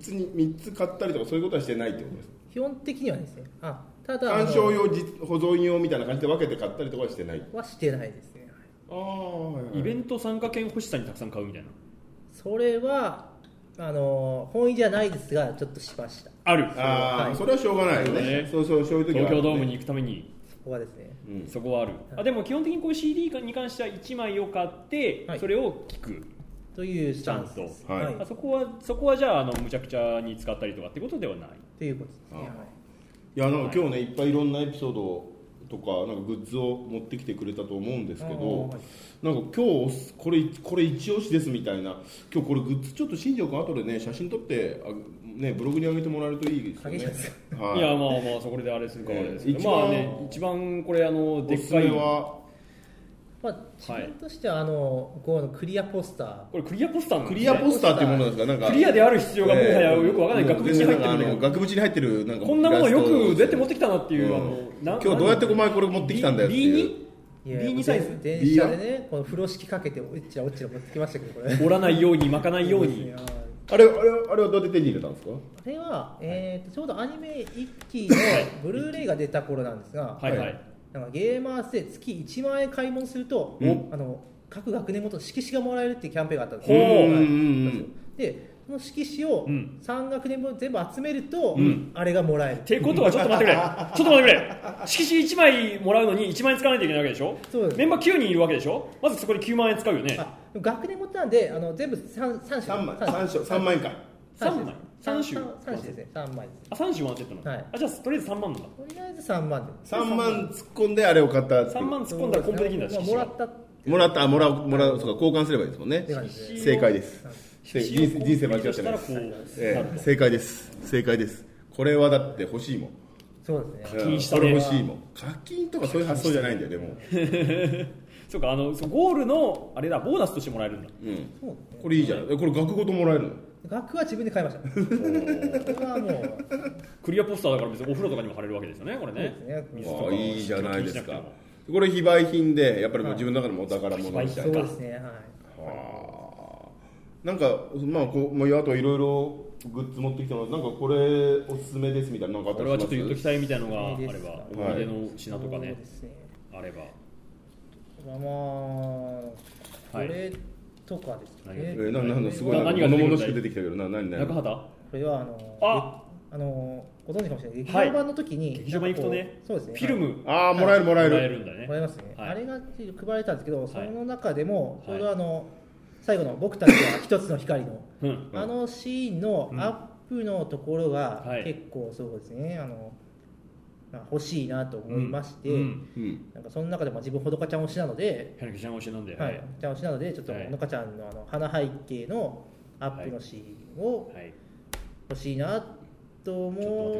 3つ買ったりとかそういうことはしてないってことですか。 基本的にはですね。ただ鑑賞用、保存用みたいな感じで分けて買ったりとかはしてない。 してないですね。 イベント参加券欲しさにたくさん買うみたいな。 それは本意じゃないですがちょっとしました。 それはしょうがないよね。そういう時は東京ドームに行くためにそこはですね、 そこはある。でも基本的にこういう CD に関しては1枚を買ってそれを聞くというスタンスです。 そこはじゃあむちゃくちゃに使ったりとかってことではないということですね。 いやなんか今日ねいっぱいいろんなエピソードとかなんかグッズを持ってきてくれたと思うんですけど、なんか今日これ一押しですみたいな、今日これグッズちょっと新庄君後でね写真撮ってブログに上げてもらえるといいですよね。 いやまあそこであれするかあれですけど、一番これでっかいは自分としてはこのクリアポスター、 これクリアポスターなんですね。 クリアポスターっていうものですか。なんかクリアである必要がもはやよくわからない額縁に入ってる額縁に入ってるなんかこんなものよくどうやって持ってきたなっていう、 今日どうやってお前これ持ってきたんだよっていう B2 サイズ電車でねこの風呂敷かけておっちら持ってきましたけど、これ折らないように巻かないようにあれはどうやって手に入れたんですか。 あれは、ちょうどアニメ1期のブルーレイが出た頃なんですが、なんかゲーマーズで月1万円買い物すると、各学年ごと色紙がもらえるっていうキャンペーンがあったんですよ。でその色紙を3学年分全部集めると、あれがもらえる。 ってことはちょっと待ってくれ色紙1枚もらうのに1万円使わないといけないわけでしょ。 そうです。 メンバー9人いるわけでしょ。まずそこで9万円使うよね。 学年ごとなんで全部3 万円か。 3種ですね。3枚です。 3種ワンセットなの。じゃあとりあえず3万なんだ。 とりあえず3万で。 3万突っ込んであれを買った。 3万突っ込んだらコンプできるんだ。 もらった。 そうか交換すればいいですもんね。正解です。人生間違ってないです。正解です。これはだって欲しいもん。 そうですね。 課金したね。 これ欲しいもん。課金とかそういう発想じゃないんだよでも。 そうか、ゴールのあれだ、ボーナスとしてもらえるんだ。 これいいじゃん。これ額ごともらえるの？ 額は自分で買いました。これはもうクリアポスターだから別にお風呂とかにも貼れるわけですよね、これね。 いいじゃないですか。これ非売品でやっぱり自分の中でもお宝物みたいな。 そうですね。 なんかまあこうあといろいろグッズ持ってきたの、なんかこれおすすめですみたいなのがあったりします？これはちょっと言っときたいみたいなのがあれば、思い出の品とかね、あれば。まあこれとかですね。 すごい物々しく出てきたけど何中畑？ これはご存知かもしれない。劇場版の時に劇場版行くとね、 そうですね。 フィルムもらえるんだね。もらえますね。あれが配られたんですけど、その中でもちょうど最後の僕たちは一つの光のシーンのアップのところが結構そうですね、欲しいなと思いまして、なんかその中でも自分ほどかちゃん推しなので、ちゃん推しなのでちょっとほどかちゃんの花背景のアップのシーンを欲しいなと思って、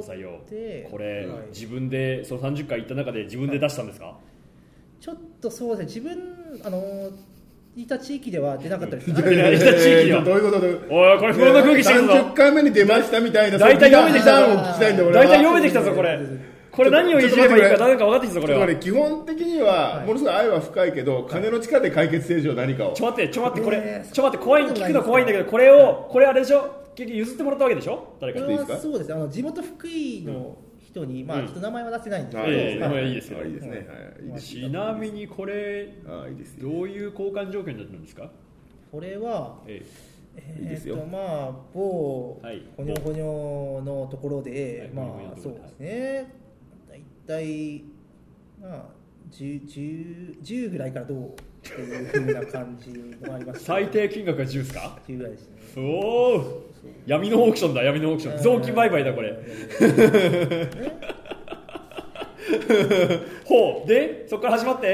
これ自分でその30回行った中で自分で出したんですか？ ちょっとそうですね、自分いた地域では出なかったです。 いた地域ではどういうことで？ おい、これ不安な空気してるぞ。 30回目に出ましたみたいな。 大体読めてきたぞ。大体読めてきたぞこれ。これ何をいじればいいか誰か分かってきたぞこれは。 基本的にはものすごい愛は深いけど、金の力で解決せる以上何かを。 ちょ待ってこれ怖い、聞くの怖いんだけど、これあれでしょ？結局譲ってもらったわけでしょ？誰かいいですか？そうです。地元福井の人に、ちょっと名前は出せないんですけど、 いいですよ。いいですね。ちなみにこれどういう交換条件になってるんですか？ これは某ほにょほにょのところで、そうですね、だいたい10ぐらいからどうっていう風な感じもあります。 最低金額が10ですか ？10ぐらいですね。 おお、闇のオークションだ、闇のオークション、雑巾売買だこれ。ほうでそこから始まって、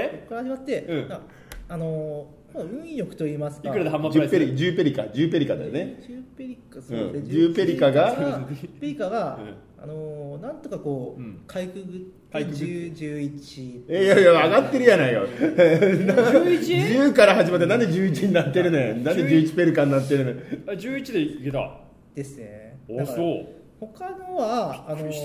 運よくと言いますか、 いくらでハンマープライス 10ペリカだよね。 10ペリカ、そうですね。 10ペリカがなんとかこうかいくぐって11。 いや上がってるやないよ。10から始まってなんで11になってるねん。なんで11ペリカになってるねん。 11でいけたですね。 おそう。 他のは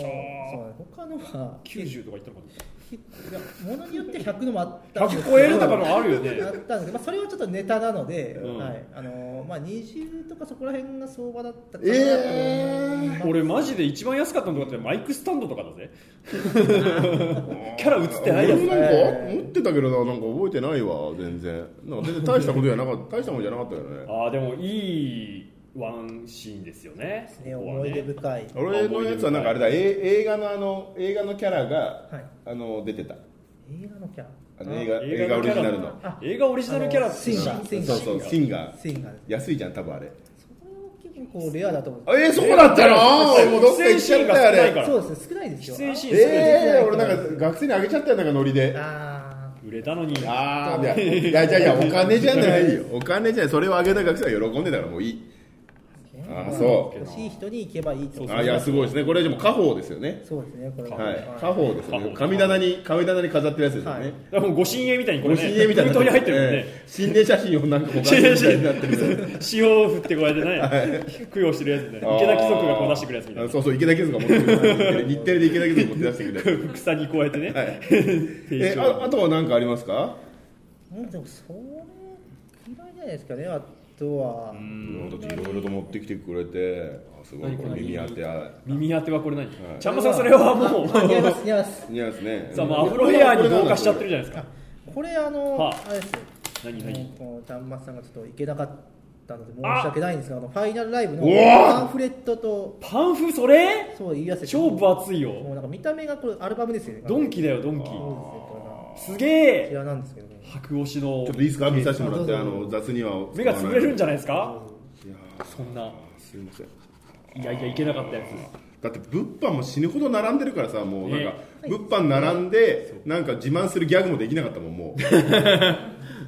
90とか言ったのかな。 ものによって100のもあったんですけど、 100超えるとかもあるよね。 あったんですけど、それはちょっとネタなので、20とかそこら辺が相場だったかなと思います。 俺マジで一番安かったのとかってマイクスタンドとかだぜ。キャラ映ってないやつ。 なんか持ってたけどな、なんか覚えてないわ全然。なんか全然大したことじゃなかった。大したもんじゃなかったよね。 でもいいワンシーンですよね。 思い出深い。 俺のやつはなんかあれだ、映画のキャラが出てた。 映画のキャラ。 映画オリジナルの。 映画オリジナルキャラ。 シンガー。 そうシンガー。安いじゃん多分あれ。 結構レアだと思う。 そうだったの？もうどっか行っちゃったよあれ。 そうですね、少ないですよ。 出演シーン俺なんか学生にあげちゃったよ、なんかノリで。 売れたのに。 いやお金じゃないよ。お金じゃない。それをあげた学生が喜んでたからもういい。そう欲しい人に行けばいいと。 いやすごいですね。これでも家宝ですよね。 そうですね、これは。 家宝ですよね。神棚に飾ってるやつですよね。 もうご神入みたいにこれね。 ご神入みたいな。 封筒に入ってるもんね。 心霊写真をなんか保管してるみたいになってる。 塩を振ってこうやってね、供養してるやつね。池田貴族がこう出してくるやつみたいな。 そう池田貴族が持ってくる。日テレで池田貴族持って出してくる。 草にこうやってね。 あとは何かありますか？ でもそれ嫌いじゃないですかね。あとはいろいろと持ってきてくれて、すごい耳当ては。 耳当てはこれ何？ちゃんまさんそれはもう似合いますね。 さあアフロヘアに同化しちゃってるじゃないですか。 これあれですよ。 何？ ちゃんまさんがちょっと行けなかったので申し訳ないんですが、ファイナルライブのパンフレットとパンフそれ？ そう言いやすい。 超分厚いよ。 もうなんか見た目がこれアルバムですよね。 ドンキだよドンキ。すげえ。 こちらなんですけどね。 白押しの。 ちょっといいですか、見させてもらって。雑には目が潰れるんじゃないですか。そんな。 すいません。 いけなかったやつ。 だって物販も死ぬほど並んでるからさ、もうなんか物販並んでなんか自慢するギャグもできなかったもんもう。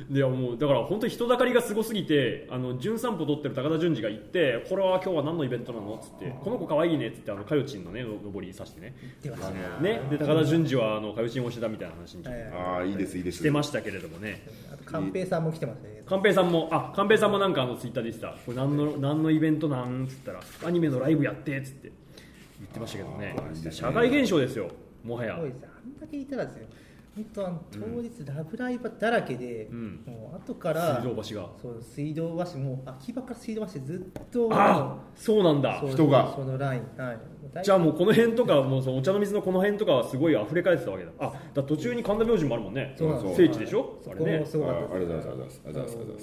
いやもうだから本当に人だかりがすごすぎて、純散歩撮ってる高田純次が行って、これは今日は何のイベントなのっつって、この子可愛いねっつってかよちんのね上りさしてね、で高田純次はかよちんをしてたみたいな話にいいですいいですしてましたけれどもね。 あと寛平さんも来てますね。 寛平さんもなんかツイッターで言ってた、これ何のイベントなんっつったら、アニメのライブやってっつって言ってましたけどね。社会現象ですよ、もはや。 そうです。あんだけいたらですよ、本当当日ラブライブだらけで、もう後から水道橋もう秋葉から水道橋ずっと、 そうなんだ、 人がそのライン、 じゃあもうこの辺とかもうそのお茶の水のこの辺とかはすごい溢れ返ってたわけだ。だ途中に神田明神もあるもんね。聖地でしょ、あれね。 ありがとうございます。 ありがとうございます。す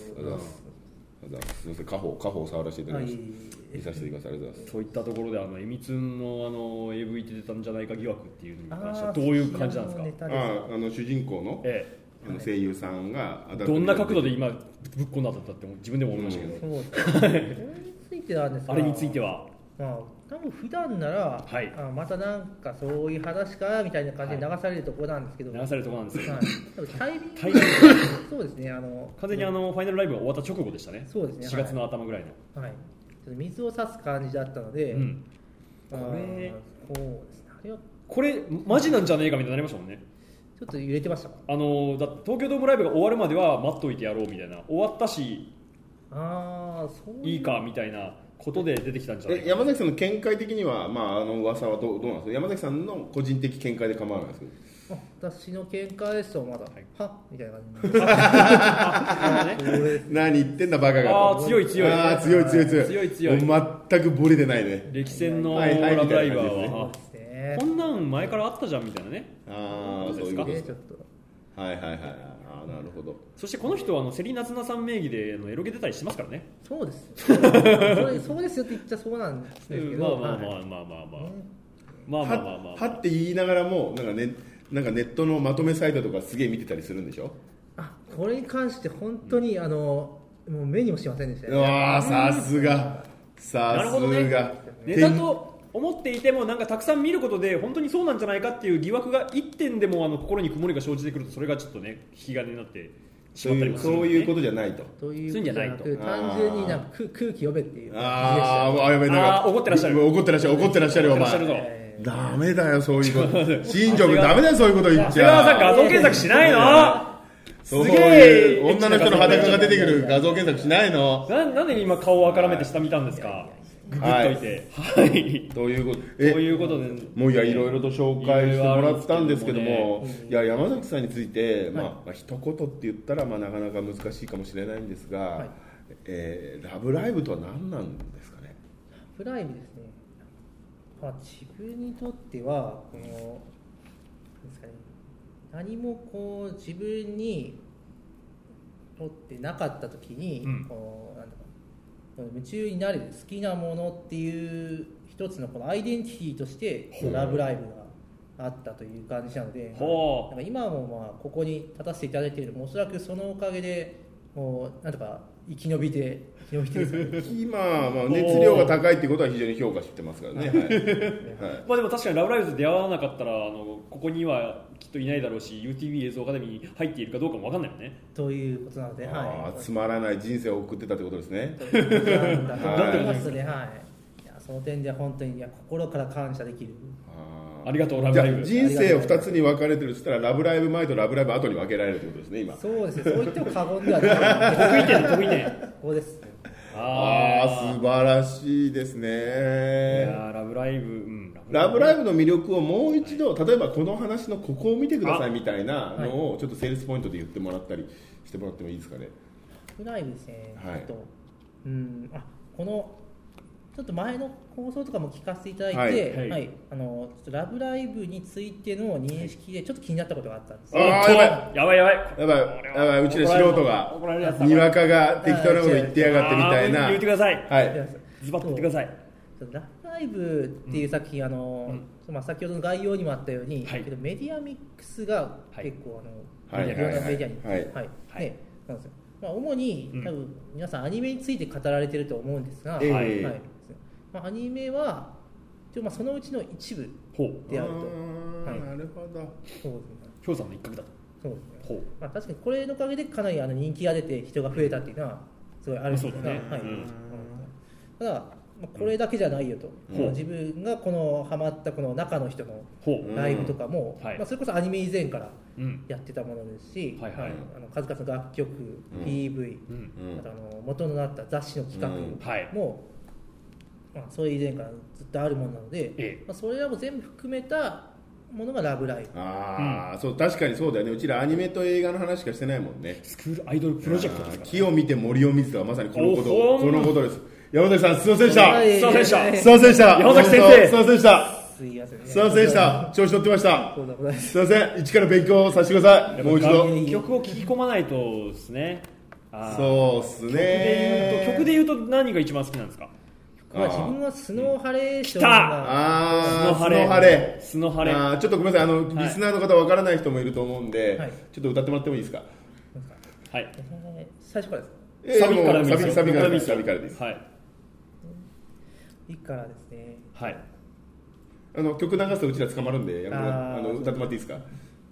みません、家宝を触らせていただきます。見させてください。ありがとうございます。 そういったところでえみつんのAV って出たんじゃないか疑惑っていうのに関してはどういう感じなんですか。 主人公の声優さんがどんな角度で今ぶっこんだったって自分でも思いましたけど。あれについては多分普段なら、またなんかそういう話かみたいな感じで流されるところなんですけど、 流されるところなんですよ。 タイミングそうですね、 完全にファイナルライブが終わった直後でしたね。 そうですね、 4月の頭ぐらいの。 はい、ちょっと水を差す感じだったので、 これマジなんじゃねえかみたいになりましたもんね。 ちょっと揺れてましたか。 だって東京ドームライブが終わるまでは待っといてやろうみたいな、終わったしいいかみたいなことで出てきたんじゃないか。 山崎さんの見解的には、噂はどうなんですか。山崎さんの個人的見解で構わないですけど、 私の見解ですとまだ、みたいな感じで何言ってんだバカが強い強い全くボレてないね。 歴戦のラブライバーはこんなん前からあったじゃんみたいなね。 そういうことですか。はいなるほど。 そしてこの人は芹夏菜さん名義でエロゲ出たりしてますからね。 そうですそうですよって言っちゃそうなんですけど、 はって言いながらもなんかネットのまとめサイトとかすげえ見てたりするんでしょ。 これに関して本当にもう目にもしませんでしたね。 さすがネタと思っていてもなんかたくさん見ることで本当にそうなんじゃないかっていう疑惑が1点でも心に曇りが生じてくると、それがちょっとね引き金になってしまったりもする、 そういうことじゃないと。 そういうことじゃなくて単純になんか空気読めっていう。 怒ってらっしゃるお前。 ダメだよそういうこと。新庄君ダメだよそういうこと言っちゃう。 長谷川さん画像検索しないの。 すげえ女の人の裸が出てくる画像検索しないの。 なんで今顔をあからめて下見たんですか。ググっといて、 ということでもういろいろと紹介してもらったんですけども、山崎さんについて一言って言ったらなかなか難しいかもしれないんですが、ラブライブとは何なんですかね。 ラブライブですね。自分にとってはですかね、何も自分にとってなかった時に夢中になれる好きなものっていう一つのこのアイデンティティとしてラブライブがあったという感じなので、なんか今もここに立たせていただいているのもおそらくそのおかげでなんとか生き延びてる今、熱量が高いっていうことは非常に評価してますからね。 でも確かにラブライブと出会わなかったらここにはきっといないだろうし UTV 映像アカデミーに入っているかどうかも分かんないよね。 ということなので、 つまらない人生を送ってたってことですね。 だと思いますね。その点では本当に心から感謝できる。 ありがとうラブライブ。 人生を2つに分かれてるとしたらラブライブ前とラブライブ後に分けられるということですね。今そうですね。そう言っても過言ではない。 得意点ここです。 素晴らしいですね。 ラブライブの魅力をもう一度、例えばこの話のここを見てくださいみたいなのをちょっとセールスポイントで言ってもらったりしてもらってもいいですかね。 ラブライブですね。このちょっと前の放送とかも聞かせていただいて、ちょっとラブライブについての認識でちょっと気になったことがあったんです。 やばい、 うちの素人がにわかが適当なこと言ってやがってみたいな。 言ってください。ズバッと言ってください。 ラブライブっていう作品、先ほどの概要にもあったように、メディアミックスが結構いろんなメディアになんですよ。主に多分皆さんアニメについて語られていると思うんですが、アニメはそのうちの一部であると。 なるほど。 氷山の一角だと。 そうですね。まあ、確かにこれのおかげでかなり人気が出て人が増えたっていうのはすごいあるんですが、はい。ただこれだけじゃないよと、自分がハマったこの中の人のライブとかも、まあ、それこそアニメ以前からやってたものですし、数々の楽曲、PV、あと元のなった雑誌の企画も、まあ、それ以前からずっとあるものなので、まあ、それらも全部含めたものがラブライブ。 そう確かにそうだよね。うちらアニメと映画の話しかしてないもんね。 スクールアイドルプロジェクトですから、ね、 木を見て森を見てたらまさにこのことです。山崎さんすいませんでした。 すいませんでした。 すいませんでした。 山崎先生すいませんでした。 すいませんでした。調子乗ってました。すいません。一から勉強させてください。もう一度曲を聴き込まないとですね。 そうですね。 曲で言うと何が一番好きなんですか？ 自分はスノーハレーションがスノーハレー。ちょっとごめんなさい。リスナーの方わからない人もいると思うんで、ちょっと歌ってもらってもいいですか？ はい。最初からです 。サビからです。 はい。 いいからですね。 はい。 曲流すとうちら捕まるんで、歌ってもらっていいですか？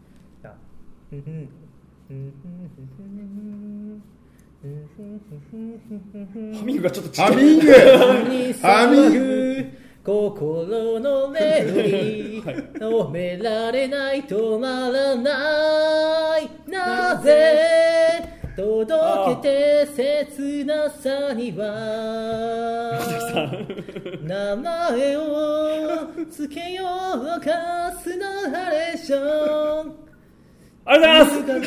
ハミングがちょっとちっちゃい。 ハミング心のメロディー止められない止まらないなぜ届けて切なさには名前をつけようかスノーハレーション。 ありがとうござい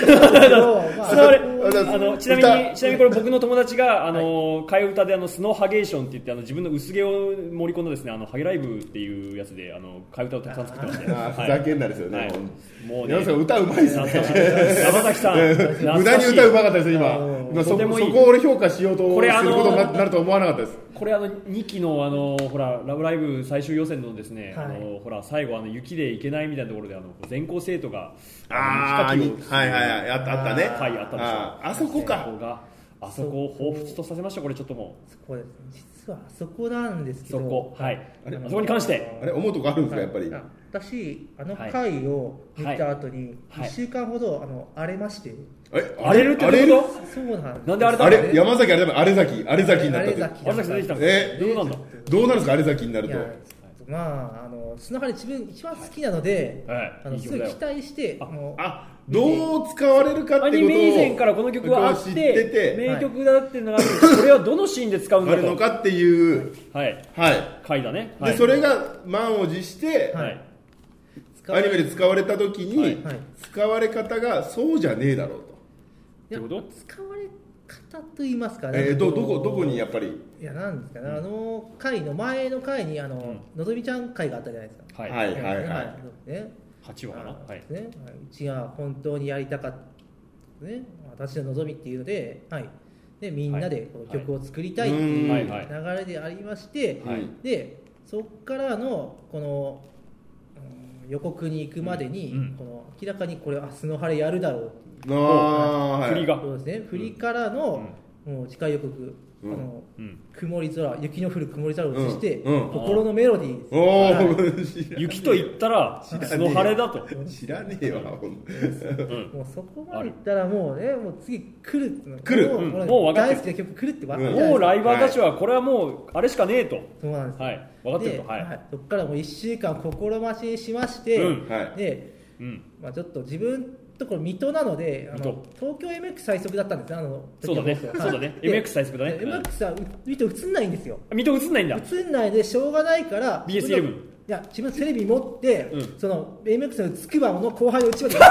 ます。ちなみにこれ僕の友達が替え歌でスノーハゲーションって言って自分の薄毛を盛り込んだですねハゲライブっていうやつで替え歌をたくさん作ってまして、 ふざけんなですよね。 もうね、 歌うまいですね。 山崎さん無駄に歌うまかったです今。そこを俺評価しようとすることになると思わなかったです。 これ2期のほらラブライブ最終予選のですね、ほら最後雪で行けないみたいなところで全校生徒があったね。 はいあったんですよ。 あそこか。 あそこを彷彿とさせました。これちょっともう。 そこですね。実はあそこなんですけど。 そこはい。あそこに関して思うとこあるんですかやっぱり。 私回を見た後に1週間ほど荒れまして。 荒れるってこと？ そうなんです。 なんで荒れたの？ 山崎荒れ崎になったって。 荒れ崎出てきたんです。どうなんだ？ どうなんですか荒れ崎になると。 まあスノーハレ自分一番好きなので、すごい期待してどう使われるかってことをアニメ以前からこの曲はあって名曲だっていうのがあるんですけど、これはどのシーンで使うんだとあるのかっていう回だね。 でそれが満を持してアニメで使われた時に使われ方がそうじゃねえだろうと。 ってこと？ 使われ方と言いますかね。 どこにやっぱりいやなんですかね、回の前の回にのぞみちゃん回があったじゃないですか。 はいね、8話かな。 はいね、うちが本当にやりたかったね、私ののぞみっていうので、でみんなでこの曲を作りたいっていう流れでありまして、でそこからのこの予告に行くまでに、この明らかにこれスノーハレやるだろうっていう振りがそうですね、振りからの、もう次回予告曇り空、雪の降る曇り空を映して、心のメロディー雪と言ったらスノハレだと。 知らねえわ。もうそこまでいったらもうね、もう次来るもう分かってる。 大好きな曲来るって分かる。 もうライバーたちはこれはもうあれしかねえと。 そうなんです。 分かってると。 そこからもう1週間心待ちにしまして、でちょっと自分ところ水戸なので東京 MX 最速だったんですね。 そうだね MX 最速だね。 MX は水戸映んないんですよ。 水戸映んないんだ。 映んないでしょうがないから BS11 いや自分テレビ持って、その MX のつくばの後輩のうちまです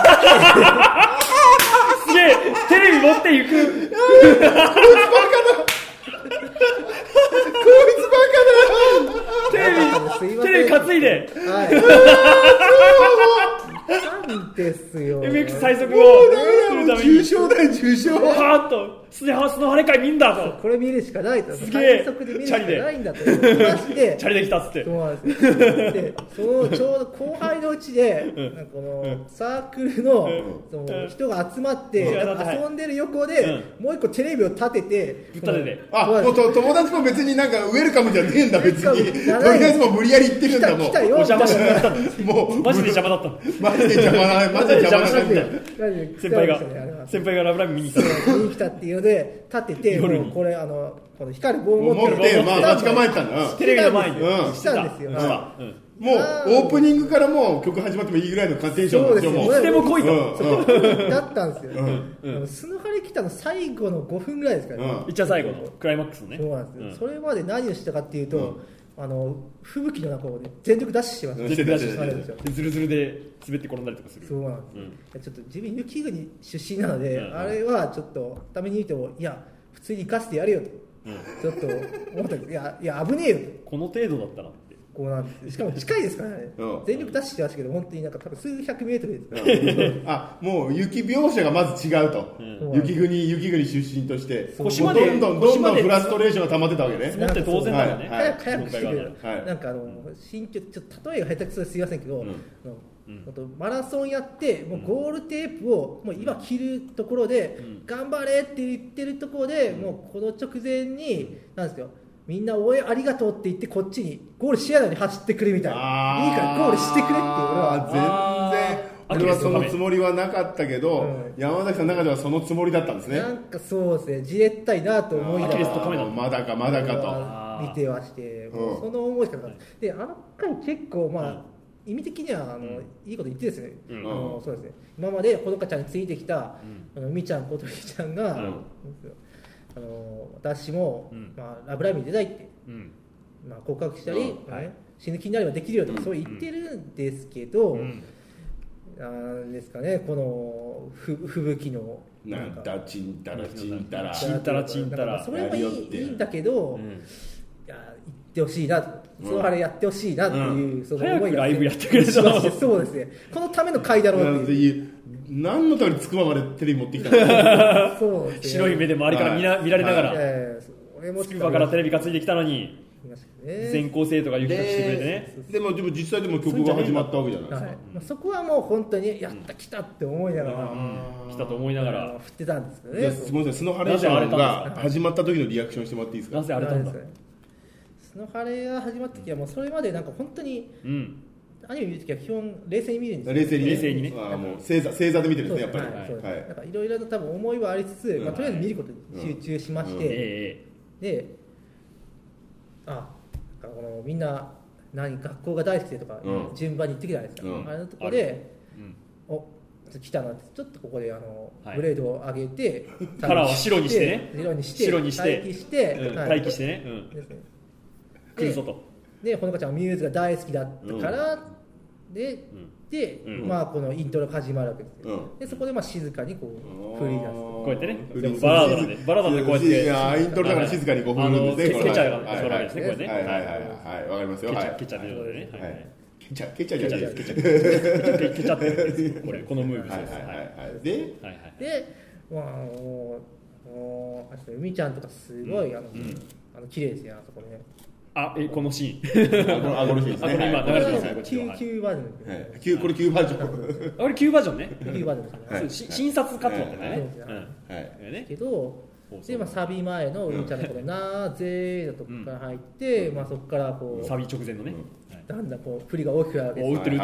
げえテレビ持っていく。こいつバカだ。テレビ担いで。 なんですよ。 MX 最速をるために重症だよ重症。 はーっとスノハレ会見んだと。 これ見るしかないと。 すげえ最速で見るしかないんだと思いましてチャリで来たっつって。 そうなんですよ。でそのちょうど後輩のうちで、なんかこのサークルの、その人が集まって遊んでる横で、もう一個テレビを立ててぶったてて、 もう友達も別になんかウェルカムじゃねえんだ別に。とりあえずもう無理やり言ってるんだもん。 来たよお邪魔しに来たんだ。 もうマジで邪魔だったの。 マジで邪魔なマジで邪魔なみたいな。 先輩がラブライブ見に来た。 見に来たっていうので立てて、もうこれこの光る棒を持って待ち構えてたんだ。 テレビの前にしたんですよ。 もうオープニングからもう曲始まってもいいぐらいのテンションなんですよ。 いつでも来いとだったんですよ。スノハレ来たの最後の5分ぐらいですからね。 一番最後のクライマックスのね。 そうなんですよ。それまで何をしたかっていうと、吹雪の中をね全力ダッシュしてます。 全力ダッシュしてズルズルで滑って転んだりとかする。 そうなんですよ。ちょっと自分雪国出身なので、あれはちょっとために言うと、いや普通に行かせてやるよとちょっと思ったけど、いや危ねえよと。 この程度だったらってこうなんです。しかも近いですからね。全力ダッシュしてましたけど、本当になんか多分数百メートルです。 もう雪描写がまず違うと。雪国出身として腰までどんどんフラストレーションが溜まってたわけね。 積もって当然だよね。 早くしてくれる。なんか身長ちょっと例えが下手くそですいませんけど、マラソンやってもうゴールテープをもう今切るところで頑張れって言ってるところで、もうこの直前になんですよ。みんな応援ありがとうって言ってこっちにゴールしやないに走ってくれみたいな。いいからゴールしてくれっていう。 俺はそのつもりはなかったけど、山崎さんの中ではそのつもりだったんですね。 なんかそうですね、じれったいなと思いながらまだかと見てまして、その思いしかなかった。で回結構意味的にはいいこと言ってですね、そうですね、今までほのかちゃんについてきたみちゃんことりちゃんが、私も、ラブライブに出たいって、告白したり、死ぬ気になればできるよとかそう言ってるんですけど、なんですかね、この吹雪のなんかちんたらちんたらちんたらちんたらそれもいいんだけど、いや言ってほしいなと、そのあれやってほしいなっていう、その思いがライブやってくれたの。 そうですね、このための会だろうっていう。 何のためにつくばまでテレビ持ってきたの。 そうですね、 白い目で周りから見られながらつくばからテレビ担いできたのに全校生徒が雪かきしてくれてね。 でも実際でも曲が始まったわけじゃないですか。 そこはもう本当にやった来たって思いながら来たと思いながら振ってたんですけどね。 すみません、スノハレが始まった時のリアクションしてもらっていいですか。 なぜ荒れたんだ。 スノハレが始まった時はもうそれまでなんか本当にアニメ見るときは基本冷静に見るんですよ。 冷静にね。もう正座で見てるんですね、やっぱり。 なんかいろいろと多分思いはありつつ、とりあえず見ることに集中しまして、で、みんな学校が大好きでとか順番に言ってきたじゃないですか。あのところで、来たなってちょっとここでブレードを上げて、 カラーは白にしてね。 白にして待機してね。来るぞと。 でほのかちゃんはミューズが大好きだったから。で、このイントロが始まるわけですよ。でそこで静かにこう振り出す。 こうやってね、バラードでこうやって。 イントロだから静かにこう振るんですね。 ケチャが始まるわけですね、これね。 はい、わかりますよ。 ケチャということでね。 ケチャじゃないです。 ケチャってこれこのムーブです。 で、みちゃんとかすごい綺麗ですね、あそこね。 このシーン。 このシーンですね。 今流れてますね。 旧バージョン。 これ旧バージョン。 あれ旧バージョンね。 旧バージョンですね。 新撮カットだったね。 けど、でサビ前のみちゃんのこのなぜのとこから入って、そこからこうサビ直前のね。 だんだんこう振りが大きくなるわけです。 打ってる。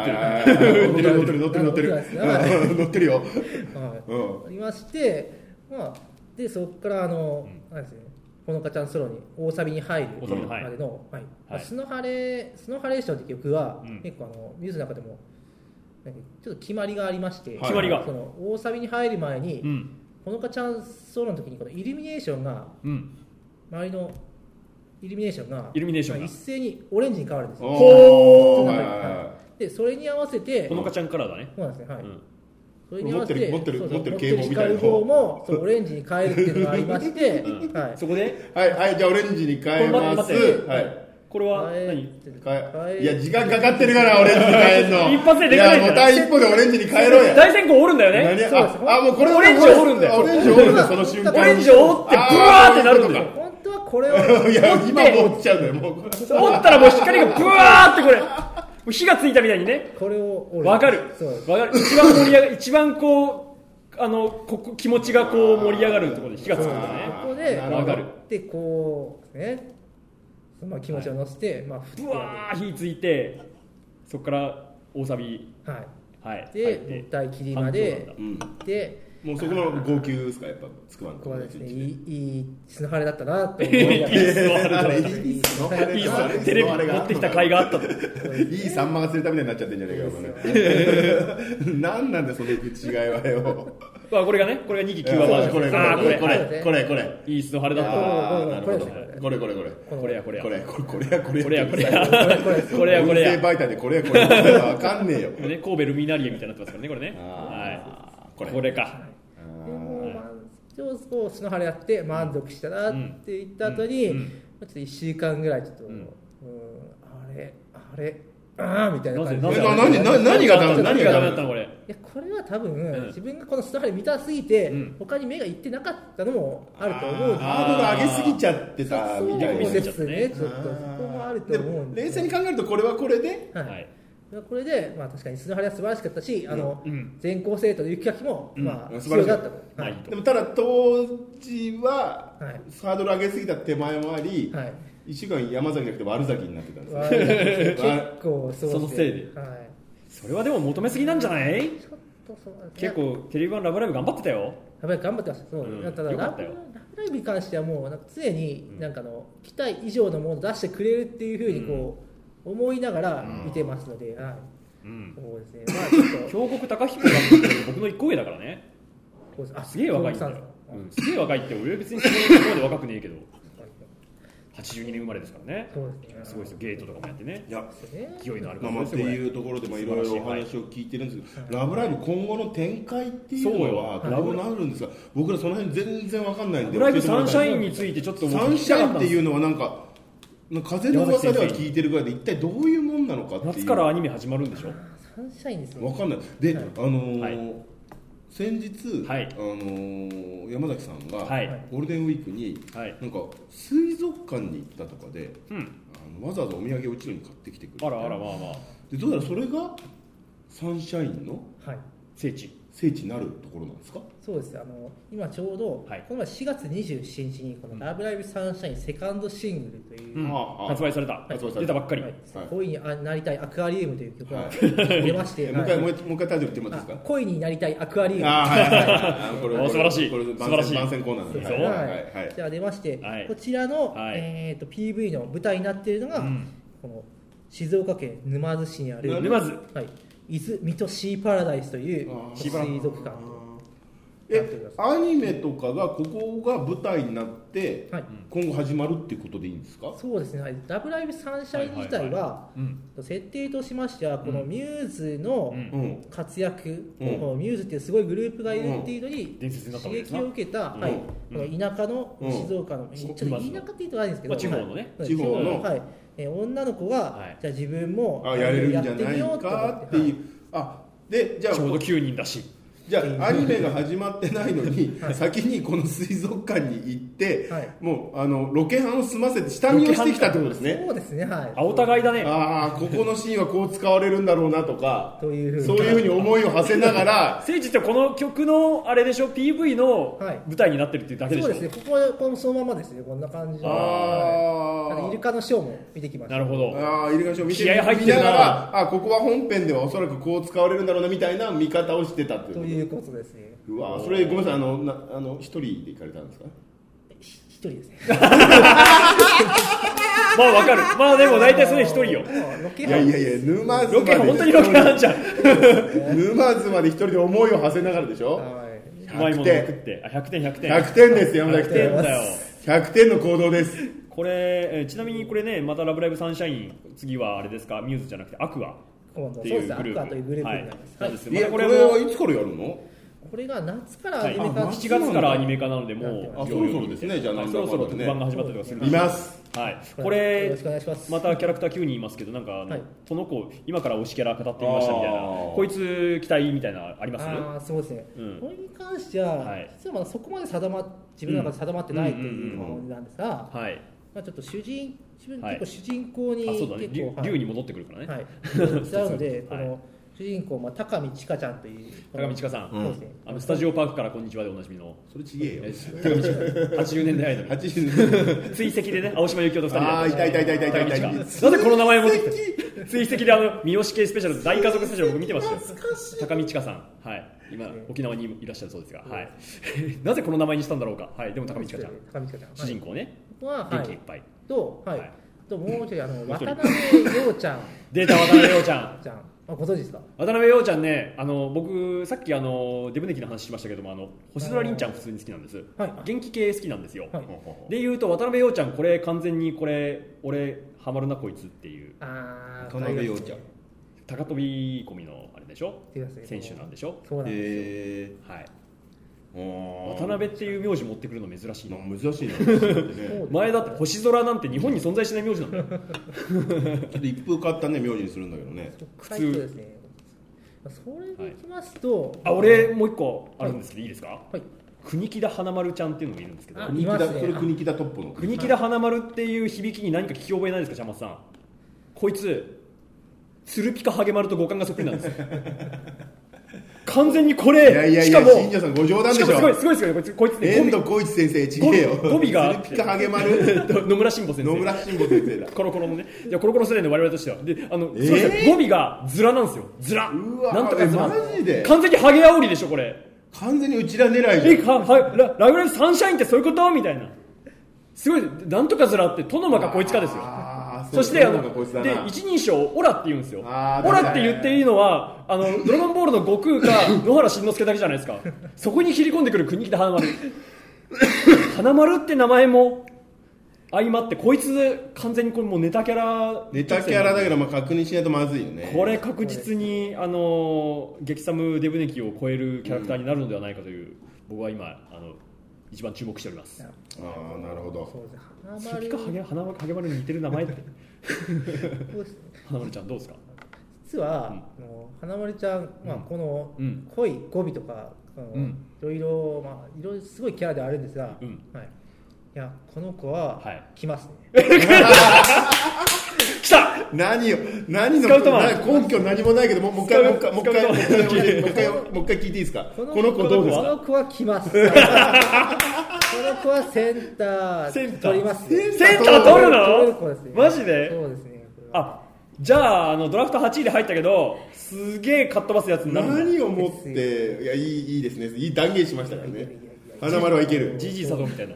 乗ってるよ。 ありまして、でそこからなんですね。ほのかちゃんソロに大サビに入るまでのスノハレーションって曲は結構ミューズの中でもちょっと決まりがありまして、その大サビに入る前にほのかちゃんソロの時にこのイルミネーションが周りのイルミネーションが一斉にオレンジに変わるんですよ。でそれに合わせてほのかちゃんカラーだね。 そうなんですね。それに持ってる警棒みたいな光る方もオレンジに変えるっていうのがありまして、 そこでじゃあオレンジに変えます。 これは何？ いや時間かかってるからオレンジに変えんの。 一発でできないんだよ。 いやもう第一歩でオレンジに変えろや。 大先行折るんだよね。 もうこれオレンジを折るんだよ。 オレンジを折るんだその瞬間。 オレンジを折ってブワーってなるんだよ。 本当はこれをいや今も折っちゃうんだよ。もう折ったらもう光がブワーってこれ火がついたみたいにね。 これを折る。 わかる。一番盛り上がる一番こう気持ちがこう盛り上がるところで火がつくんだね。 ここでわかる。 でこうね。気持ちを乗せて、 ふわー火ついてそこから大サビで大切りまででもうそこの号泣ですかやっぱつくばんここはですねいい砂晴れだったなと思いながらいい砂晴れテレビ持ってきた甲斐があったといいサンマが釣れたみたいになっちゃってんじゃねえかよ何なんだその違いはよこれが2期9話バージョンこれいい砂晴れだったこれやこれ媒体でこれわかんねえよ神戸ルミナリエみたいになってますからねこれねこれかでも砂晴れやって満足したなって言った後にちょっと1週間ぐらいちょっとあれみたいな感じで何がダメだったのこれ。 いやこれは多分、自分がこの砂晴れ見たすぎて、他に目がいってなかったのもあると思うんです。 ハードル上げすぎちゃってたみたいな。 そうですね。ちょっとそこもあると思うんで。 冷静に考えるとこれはこれで、 これで確かに砂晴れは素晴らしかったし、全校生徒の雪かきも素晴らしかった。 でもただ当時はハードル上げすぎた手前もあり。1週間山崎じゃなくて悪崎になってたんです結構そのせいで、それはでも求めすぎなんじゃない？結構テレビ版ラブライブ頑張ってたよ。 頑張ってました。ただラブライブに関してはもう常に期待以上のものを出してくれるっていうふうにこう思いながら見てますので、そうですね。 京極高彦が僕の1個上だからね。すげえ若いんだよ。すげえ若いって俺は別にそこまで若くねえけど。82年生まれですからね。すごいですよ。ゲートとかもやってね。勢いのある方ですよ。っていうところでいろいろお話を聞いてるんですけど、ラブライブ今後の展開っていうのはどうなるんですか。僕らその辺全然わかんないんで。 ラブライブサンシャインについてちょっとサンシャインっていうのはなんか風の噂では聞いてるぐらいで一体どういうもんなのかっていう。 夏からアニメ始まるんでしょ。 サンシャインですね。 わかんない。で先日、山崎さんがゴールデンウィークに、なんか水族館に行ったとかで、わざわざお土産をうちのに買ってきてくれて、でどうやらそれがサンシャインの聖地になるところなんですか？ そうです。今ちょうど、この前4月27日にこのラブライブサンシャインセカンドシングルという、 発売された、出たばっかり、 恋になりたいアクアリウムという曲が出ましてもう一回タイトル言ってもらっていいですか？ 恋になりたいアクアリウム。 これ素晴らしい。 番宣コーナーなんです。 じゃあ出まして、こちらの PV の舞台になっているのがこの静岡県沼津市にある沼津、 伊豆水戸シーパラダイスという水族館。 アニメとかがここが舞台になって今後始まるっていうことでいいんですか？ そうですね。ラブライブサンシャイン自体は設定としましてはこのミューズの活躍、ミューズっていうすごいグループがいるっていうのに刺激を受けたこの田舎の静岡のちょっと田舎っていうとあるんですけど、 地方のね、 地方の女の子がじゃあ自分もやれるんじゃないかっていう。でじゃあちょうど9人だし。 じゃあアニメが始まってないのに、先にこの水族館に行って、もうロケハンを済ませて下見をしてきたってことですね。 そうですね。 お互いだね。 ここのシーンはこう使われるんだろうなとか、そういうふうに思いを馳せながら聖地ってこの曲のあれでしょ、 PV の舞台になってるっていうだけでしょ。 そうですね。ここそのままですね。こんな感じで。イルカのショーも見てきました。 なるほど。 イルカのショー見てながら、ここは本編ではおそらくこう使われるんだろうなみたいな見方をしてたということですね。 うわ、それごめんなさい、一人で行かれたんですか？ 一人ですね。 わかる。でも大体それ一人よ。 いや沼津ロケ本当にロケなんじゃん。 沼津まで一人で思いを馳せながらでしょ。 100点食って100点 100点ですよ。 100点だよ。 100点の行動です。 これちなみにこれね、またラブライブサンシャイン次はあれですか、ミューズじゃなくてアクアっていうグループ。 アクアというグループになります。 これはいつからやるの？ これが夏からアニメ化、 7月からアニメ化なので、もうそろそろですね。じゃあそろそろ特番が始まったりとかするんで見ます。 はい、これよろしくお願いします。 またキャラクター9人いますけど、なんかその子今から推しキャラ語ってみましたみたいな、こいつ期待みたいなあります？ そうですね。これに関しては実はまだそこまで自分の中で定まってないというものなんですが、まあちょっと結構主人公に結構竜に戻ってくるからね。 はい。なのでこの主人公、高見千佳ちゃんという高見千佳さん、スタジオパークからこんにちはでおなじみの、 それちげえよ、 80年代アイドル、追跡でね、青島由紀夫と2人で、 ああ、いた、 なぜこの名前も出て追跡で三好系スペシャル、大家族スペシャル、僕見てましたよ、高見千佳さん、はい、今、沖縄にいらっしゃるそうですが、はい、なぜこの名前にしたんだろうか、はい、でも高見千佳ちゃん、主人公ね、元気いっぱい。 と、もう一人、渡辺陽ちゃん、 データ渡辺陽ちゃん。 ご存知ですか？ 渡辺陽ちゃんね、僕さっきデブネキの話しましたけども、星空凛ちゃん普通に好きなんです、元気系好きなんですよ、でいうと渡辺陽ちゃん、これ完全に俺ハマるなこいつっていう、 渡辺陽ちゃん高飛び込みのあれでしょ、選手なんでしょ。 そうなんですよ、 はい。渡辺っていう名字持ってくるの珍しいな。 珍しいな。 前だって星空なんて日本に存在しない名字なんだよ。ちょっと一風変わったね名字にするんだけどね。 普通ですね。それでいきますと、 俺もう一個あるんですけどいいですか？はい。国木田花丸ちゃんっていうのがいるんですけど。 いますね。 それ国木田トップの。 国木田花丸っていう響きに何か聞き覚えないですか、茶松さん？こいつ鶴ピカハゲ丸と五感がそっくりなんですよ。完全にこれ、しかも新庄さんご冗談でしょ。 すごいですよこいつね。 遠藤浩一先生違えよ。 語尾が鶴ピカハゲ丸野村慎吾先生。 野村慎吾先生だ。 コロコロのね。じゃコロコロ世代の我々としてはで語尾がズラなんですよ。ズラ。なんとかズラ。 マジで。 完全にハゲ煽りでしょこれ。 完全にうちら狙いじゃん。 ラブライブサンシャインってそういうことみたいな。すごいなんとかズラってトノマかこいつかですよ。そしてで一人称オラって言うんですよ。オラって言っていいのはドラゴンボールの悟空か野原しんのすけだけじゃないですか。そこに切り込んでくる国木田花丸。花丸って名前も相まってこいつ完全にこれもうネタキャラだけど確認しないとまずいよね。 これ確実に激寒デブネキを超えるキャラクターになるのではないかという僕は今一番注目しております。 なるほど。 鶴ピカハゲ丸に似てる名前って。花丸ちゃんどうですか？ 実は花丸ちゃん、この濃い語尾とかいろいろすごいキャラであるんですが、いやこの子は来ますね。 来た。 何の根拠何もないけどもう一回聞いていいですか？この子どうですか？ この子は来ます。この子はセンター取ります。 センター取るの？マジで？ そうですね。 じゃあドラフト8位で入ったけどすげえかっ飛ばすやつになる。 何をもっていやいいですね。いい断言しましたからね。花丸はいける。 ジジイ佐藤みたいな。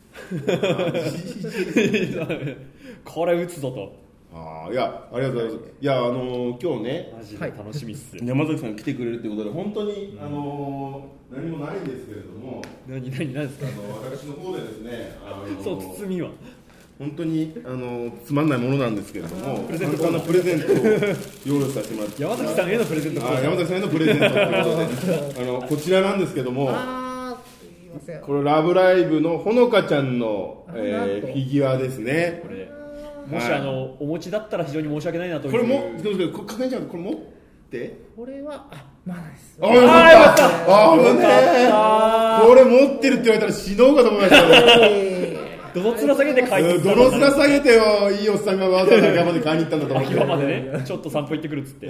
これ打つぞと。 いやありがとうございます。いや今日ねマジで楽しみっす。 山崎さん来てくれるってことで本当に何もないんですけれども。 何ですか？ 私の方でですねそう包みは本当につまんないものなんですけれどもプレゼントを用意させてもらって山崎さんへのプレゼント山崎さんへのプレゼントということでこちらなんですけどもこれラブライブのほのかちゃんのフィギュアですね。 これもしお持ちだったら非常に申し訳ないなという。 これも確認ちゃんこれ持ってこれはまだです。 よかったこれ持ってるって言われたら死のうかと思いましたね。 どの面下げて買いに行ったどの面下げてよいいおっさんがわざわざ秋葉まで買いに行ったんだと思って秋葉までねちょっと散歩行ってくるっつって、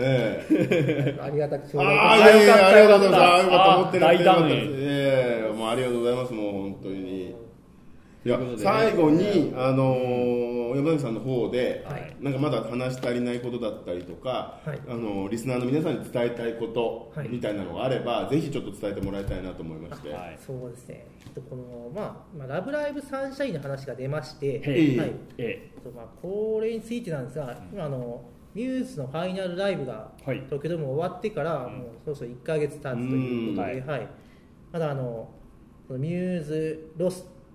ありがたくありがとうございます。よかった持ってる大団円もうありがとうございます。もう本当にいや最後に山崎さんの方で、なんかまだ話し足りないことだったりとか、リスナーの皆さんに伝えたいことみたいなのがあれば、ぜひちょっと伝えてもらいたいなと思いまして、 そうですね。このラブライブサンシャインの話が出まして、これについてなんですが、今ミューズのファイナルライブが東京ドーム終わってからもうそろそろ1ヶ月経つということで、まだミューズロス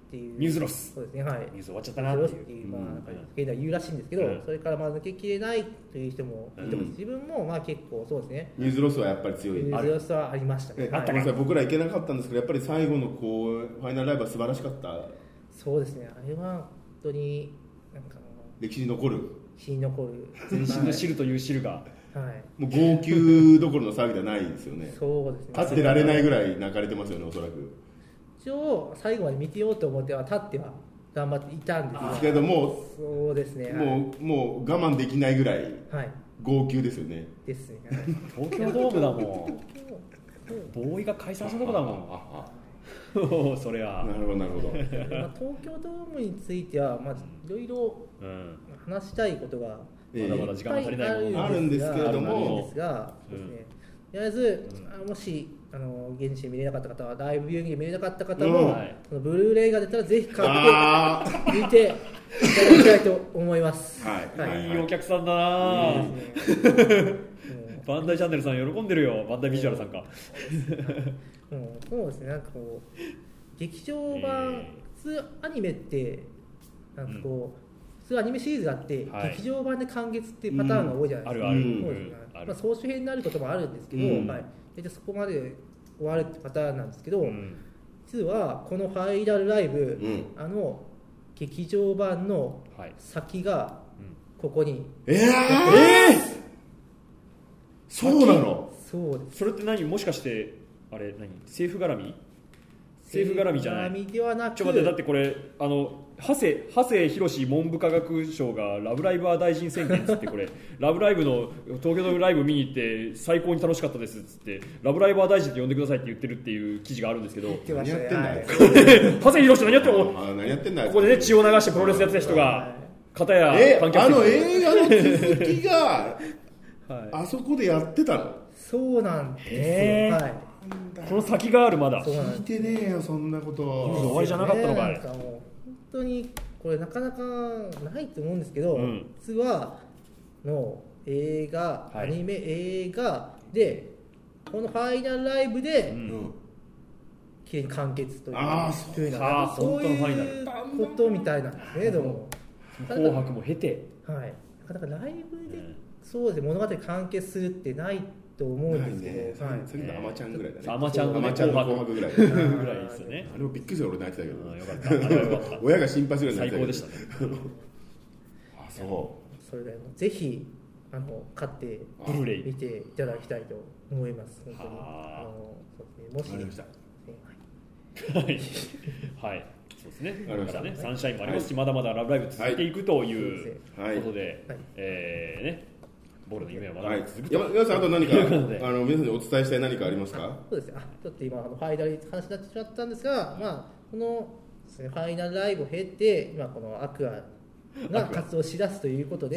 っていうミューズロス、 そうですね、はい、 ミューズ終わっちゃったなっていう、 まあ、現代言うらしいんですけど、それからまあ抜けきれないという人もいてます、自分もまあ結構そうですね、 ミューズロスはやっぱり強い、 ミューズロスはありましたね。 ごめんなさい、僕ら行けなかったんですけど、やっぱり最後のこうファイナルライブは素晴らしかった。 そうですね、あれは本当になんか歴史に残る、 全身の汁という汁が、 はい、 もう号泣どころの騒ぎじゃないですよね。 そうですね、 立ってられないぐらい泣かれてますよね、おそらく。 一応最後まで見てようと思っては立っては頑張っていたんですけども、 そうですね、 もう我慢できないぐらい号泣ですよね。 ですね。 東京ドームだもん。ボーイが解散したとこだもん。それは。 なるほどなるほど。 東京ドームについてはまあいろいろ話したいことがまだまだ時間が足りないものあるんですけれども、 とりあえずもし現地で見れなかった方はライブビューイングで見れなかった方も、そのブルーレイが出たらぜひ買って見ていただきたいと思います。 いいお客さんだな。バンダイチャンネルさん喜んでるよ。バンダイビジュアルさんか。 そうですね、なんかこう劇場版、普通アニメってなんかこう、普通アニメシリーズがあって、劇場版で完結っていうパターンが多いじゃないですか。 あるある。 総集編になることもあるんですけど、そこまで終わるってパターンなんですけど、実はこのファイナルライブ、劇場版の先がここに、 そうなの？ そうです。 それって何、もしかしてあれ何、政府絡み？政府絡みじゃない。 ではなく、 ちょっと待って、だってこれ長谷博文部科学省がラブライブは大臣宣言っつってこれラブライブの東京のライブ見に行って最高に楽しかったですっつってラブライブは大臣って呼んでくださいって言ってるっていう記事があるんですけど、 何やってんだよ長谷博何やってんの？ 何やってんだよ。 ここでね血を流してプロレスやってた人が片や観客席映画の続きがあそこでやってたの？ そうなんですよ。 この先がある。まだ聞いてねえよそんなこと。 終わりじゃなかったのかい。 本当にこれなかなかないと思うんですけど、実はの映画、アニメ映画でこのファイナルライブできれいに完結というそういうことみたいなんですね。でも紅白も経て、 なかなかライブでそうですね、物語完結するってないと思うんですけど、 それがアマちゃんぐらいだね。 アマちゃんの紅白ぐらいですよね。 あれもびっくりした俺泣いてたけど。 よかった。 親が心配するように最高でしたね。 それでぜひ買って見ていただきたいと思います。本当にもしはいそうですね。サンシャインもありますし、まだまだラブライブ続いていくということで、ね。ボールの夢はまだ続くと。 皆さんあと何か皆さんにお伝えしたい何かありますか？ そうですね。ちょっと今ファイナル話になってしまったんですが、このファイナルライブを経て今このアクアが活動しだすということで、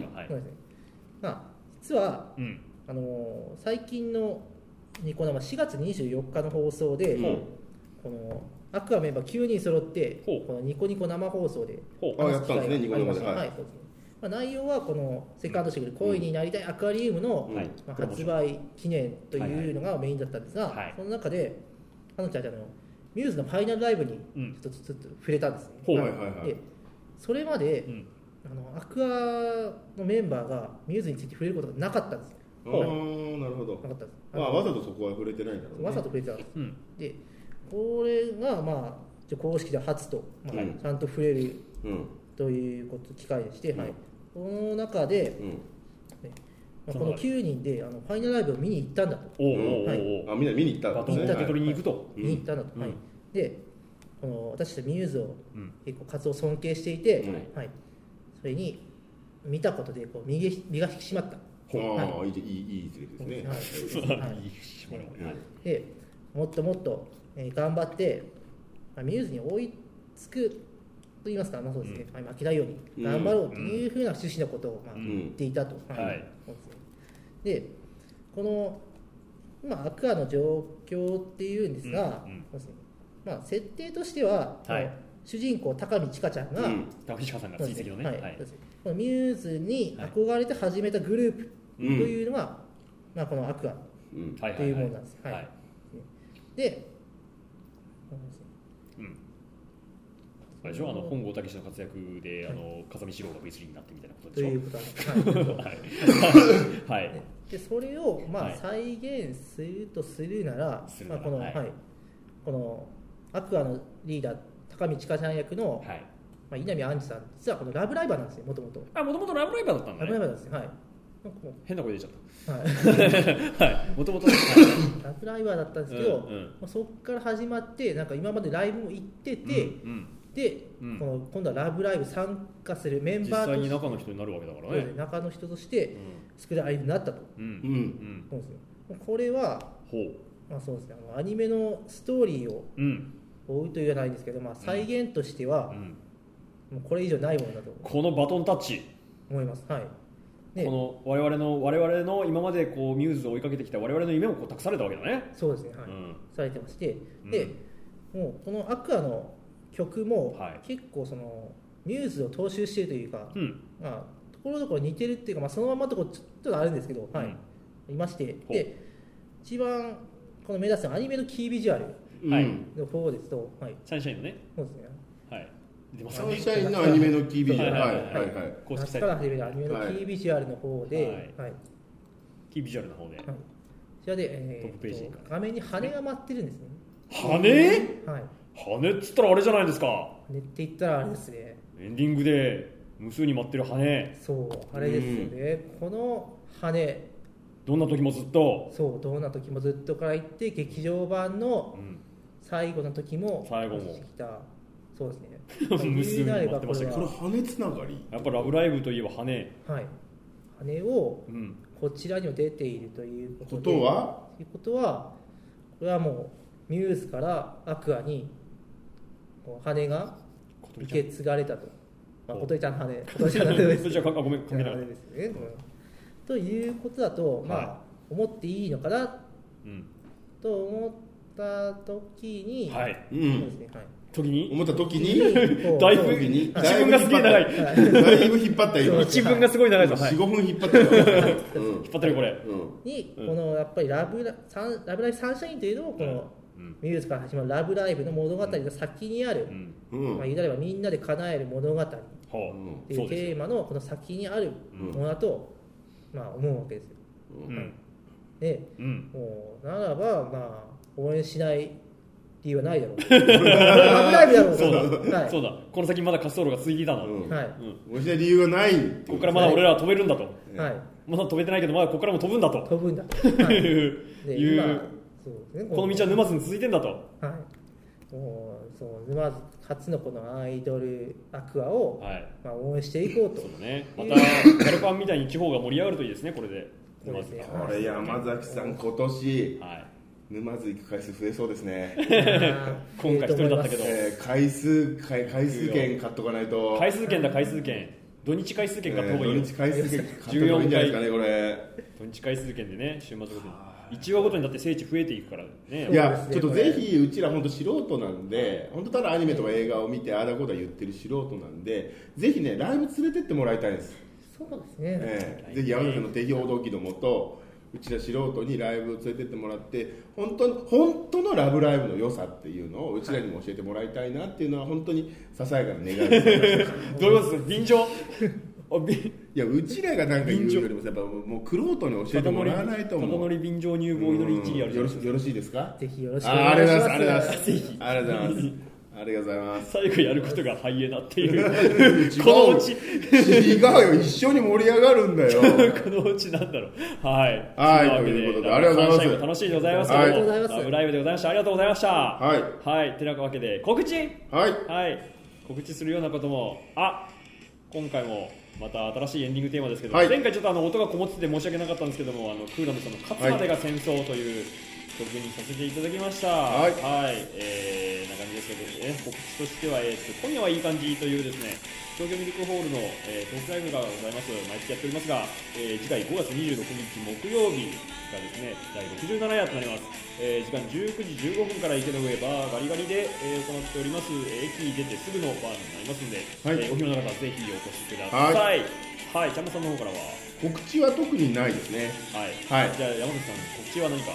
実は最近のニコ生4月24日の放送でこのアクアメンバー9人揃ってこのニコニコ生放送でやったんですね。ニコ生で内容はこのセカンドシングル「恋になりたいアクアリウム」の発売記念というのがメインだったんですが、その中で彼女たちミューズのファイナルライブにちょっと触れたんですね。でそれまでアクアのメンバーがミューズについて触れることがなかったんですよ。 なるほど。なかったです。わざとそこは触れてないんだろうね。 わざと触れてたんです。でこれが公式で初とちゃんと触れるという機会でして、この中で、この9人でファイナルライブを見に行ったんだと。 みんな見に行ったんだと。 見に行くと。 見に行ったんだと。で私たちミューズを結構活動を尊敬していて、それに見たことで身が引き締まった。 いいですね。 でもっともっと頑張ってミューズに追いつくと言いますか、そうですね、負けないように頑張ろうというふうな趣旨のことを言っていたと。でこの今アクアの状況っていうんですが、設定としては主人公高見千佳ちゃんが高見千佳さんが追跡のね、 このミューズに憧れて始めたグループというのがこのアクアというものなんです。であれでしょ、本郷武史の活躍で風見四郎が V3 になってみたいなことでしょ。 ということなんです。 はい。 でそれを再現するとするなら、このアクアのリーダー高見千佳ちゃん役の、稲見杏樹さん、実はこのラブライバーなんですよ、もともと。 もともとラブライバーだったんだね。 ラブライバーですね。はい。 変な声出ちゃった。 はい。 もともとラブライバーだったんですけど、そこから始まってなんか今までライブも行ってて、で、今度はラブライブ参加するメンバーとして実際に中の人になるわけだからね。 中の人としてスクライブになったと。これはそうですね、アニメのストーリーを追うというのはないんですけど、再現としてはもうこれ以上ないものだとこのバトンタッチ思います。はい。 この我々の今までこうミューズを追いかけてきた我々の夢をこう託されたわけだね。 そうですね。はい。されてまして、で、もうこのアクアの曲も結構そのミューズを踏襲しているというか、ところどころ似てるっていうか、そのままのところちょっとあるんですけど、いまして、で一番この目指すアニメのキービジュアルの方ですと、 サンシャインのね。 そうですね。 はい。サンシャインのアニメのキービジュアル、 公式サイトから始めるアニメのキービジュアルの方で、 キービジュアルの方で、こちらで画面に羽が舞ってるんですね。 羽？ はい。 羽っつったらあれじゃないですか。 羽って言ったらあれですね。 エンディングで無数に舞ってる羽。 そう、あれですよね。この羽。 どんな時もずっと。 そう、どんな時もずっとから言って劇場版の最後の時も。 最後も。 そうですね。 無数に舞ってましたけど。 これ羽つながり。 やっぱラブライブといえば羽。 はい。羽をこちらにも出ているということで。 ことは、 これはもうミューズからアクアに羽が受け継がれたと。小鳥ちゃんの羽。小鳥ちゃんの羽です。 小鳥ちゃんごめん関係なかった。 ですね。ということだと思っていいのかなと思った時に、そうですね。はい。 思った時にだいぶ一文がすげえ長い。 だいぶ引っ張ったよ。 一文がすごい長いぞ。 4、5分引っ張ったよ。 引っ張ってるこれ。 にこのやっぱりラブライブサンシャインというのをこのミューズから始まるラブライブの物語の先にある、言うなればみんなで叶える物語っていうテーマのこの先にあるものだと思うわけですよ。で、もうならば応援しない理由はないだろう。ラブライブだろう。 そうだ。この先まだ滑走路が続いていたんだ。 応援しない理由はない。 ここからまだ俺らは飛べるんだと。まだ飛べてないけどまだここからも飛ぶんだと。 飛ぶんだ。 いうこの道は沼津に続いてんだと。 もうそう沼津初のこのアイドルアクアを応援していこうと。 そうだね。またガルパンみたいに地方が盛り上がるといいですね。これで。 これ山崎さん今年。沼津行く回数増えそうですね。 今回一人だったけど、 回数券買っとかないと。 回数券土日回数券買った方がいいよ。 土日回数券買っとかいいんじゃないですかねこれ。 土日回数券でね、週末ごとに1話ごとにだって聖地増えていくからね。 いやちょっとぜひうちら本当素人なんで、本当ただアニメとか映画を見てああだこうだ言ってる素人なんで、ぜひねライブ連れてってもらいたいんです。 そうですね。 ぜひ山崎さんの手表動機のもと。うちら素人にライブを連れてってもらって本当のラブライブの良さっていうのをうちらにも教えてもらいたいなっていうのは本当にささやかな願いです。 どういうことですか？便乗いやうちらがなんか言うよりもやっぱもうクロートに教えてもらわないと思う。 ただ乗り便乗入房祈り一理あるじゃないですか。 よろしいですか？ ぜひよろしくお願いします。 ありがとうございます。ありがとうございます。ありがとうございます。 最後やることがハイエナっていうこのうち違うよ、一緒に盛り上がるんだよ。 このうちなんだろう。はい。 ということでありがとうございます。 楽しいでございます。 ありがとうございます。 ラブライブでございました。ありがとうございました。 はい。 てなわけで告知。 はい。 告知するようなことも今回もまた新しいエンディングテーマですけど、前回ちょっと音がこもってて申し訳なかったんですけども、クーラムさんの勝つまでが戦争という曲にさせていただきました。な感じですけどね、告知としては、今夜はいい感じというですね、東京ミルクホールの、トークライブがございます。毎月やっておりますが、次回5月26日木曜日がですね、第67夜となります。時間19時15分から池の上バーガリガリで、行っております。駅に出てすぐのバーになりますので、お暇な方はぜひお越しください。はい、ちゃんまさんの方からは告知は特にないですね。 じゃあ山口さん告知は何か？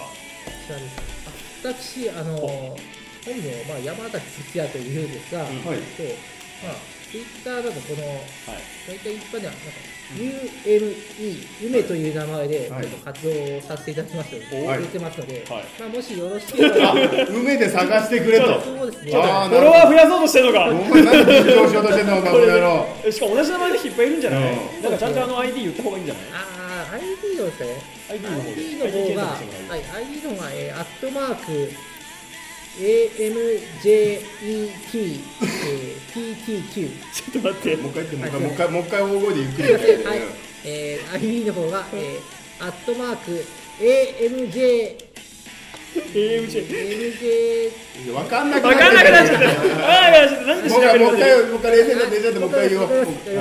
私本名山崎哲也というんですが、 ツイッターだとこの、大体一般ではなんか UME 夢という名前で活動させていただきますので、出てますので、もしよろしければ梅で探してくれと。 そうですね。 フォロワー増やそうとしてるのか。 お前何で緊張しようとしてんの、この野郎。 しかも同じ名前でいっぱいいるんじゃない？なんかちゃんとID 言った方がいいんじゃない？ ID のですかね。ID の方が、ID の方が@AMJET、PTQ。 ちょっと待って。 もう一回言って、もう一回大声でゆっくり言って。 はい。ID の方が、@AMJ。 わかんなくなっちゃった。なんで調べるの？ もう一回冷静になって、もう一回言おう。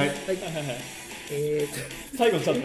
最後にちゃんと。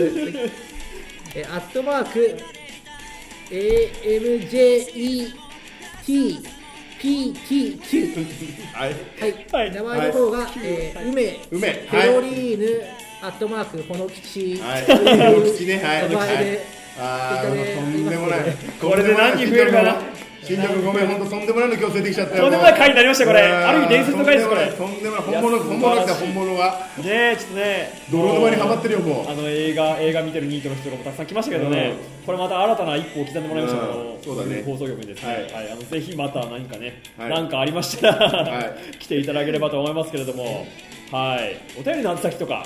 @AMJET、PTQ。はい。名前の方が、梅、ペロリーヌ、ほのきち。 はい。ほのきちね。はい。 名前で。 とんでもない。 これで何人増えるかな。 新宿ごめん、本当とんでもないの今日連れてきちゃったよ。 とんでもない回になりましたこれ。ある意味伝説の回ですこれ。 とんでもない本物来た本物が。 ねちょっとね。 泥沼にハマってるよもう。 映画見てるニートの人がたくさん来ましたけどね。これまた新たな一歩を刻んでもらいましたけど。そうだね。放送局にですね。ぜひまた何かね、なんかありましたら来ていただければと思いますけれども。はい、お便りの宛先とか、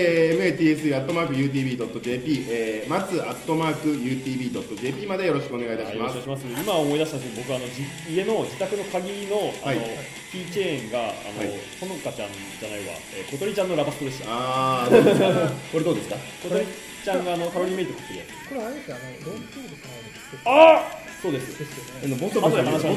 matsu@utb.jp、matsu@utb.jp までよろしくお願いいたします。 今思い出したんですけど、僕家の自宅の鍵のキーチェーンがほのかちゃんじゃないわ、小鳥ちゃんのラバストでした。 これどうですか？ 小鳥ちゃんがカロリーメイト食ってるやつ。 これあれですか、ロングそうです。 ボソボソ言う。 コミ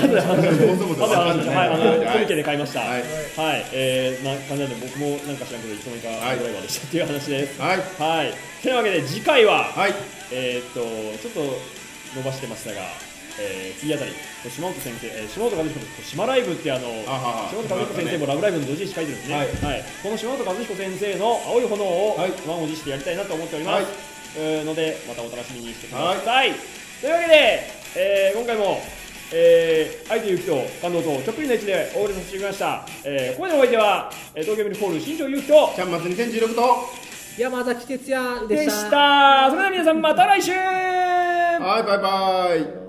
ケで買いました。はい。な感じなんで僕もなんか知らんけどいつの間にかラブライバーでしたっていう話です。はい。というわけで次回はちょっと伸ばしてましたが、次あたり島本先生、島本和彦の島ライブって島本和彦先生もラブライブの同時誌書いてるんですね。はい。この島本和彦先生の青い炎を満を持してやりたいなと思っております。のでまたお楽しみにしてください。というわけで、今回も、愛と勇気と感動とちょっぴりの位置でお送りさせていただきました。ここまでのお相手は、東京ミルクホール新庄勇気とキャンマス2016と山崎哲也でした。 それでは皆さんまた来週。 はい、バイバイ。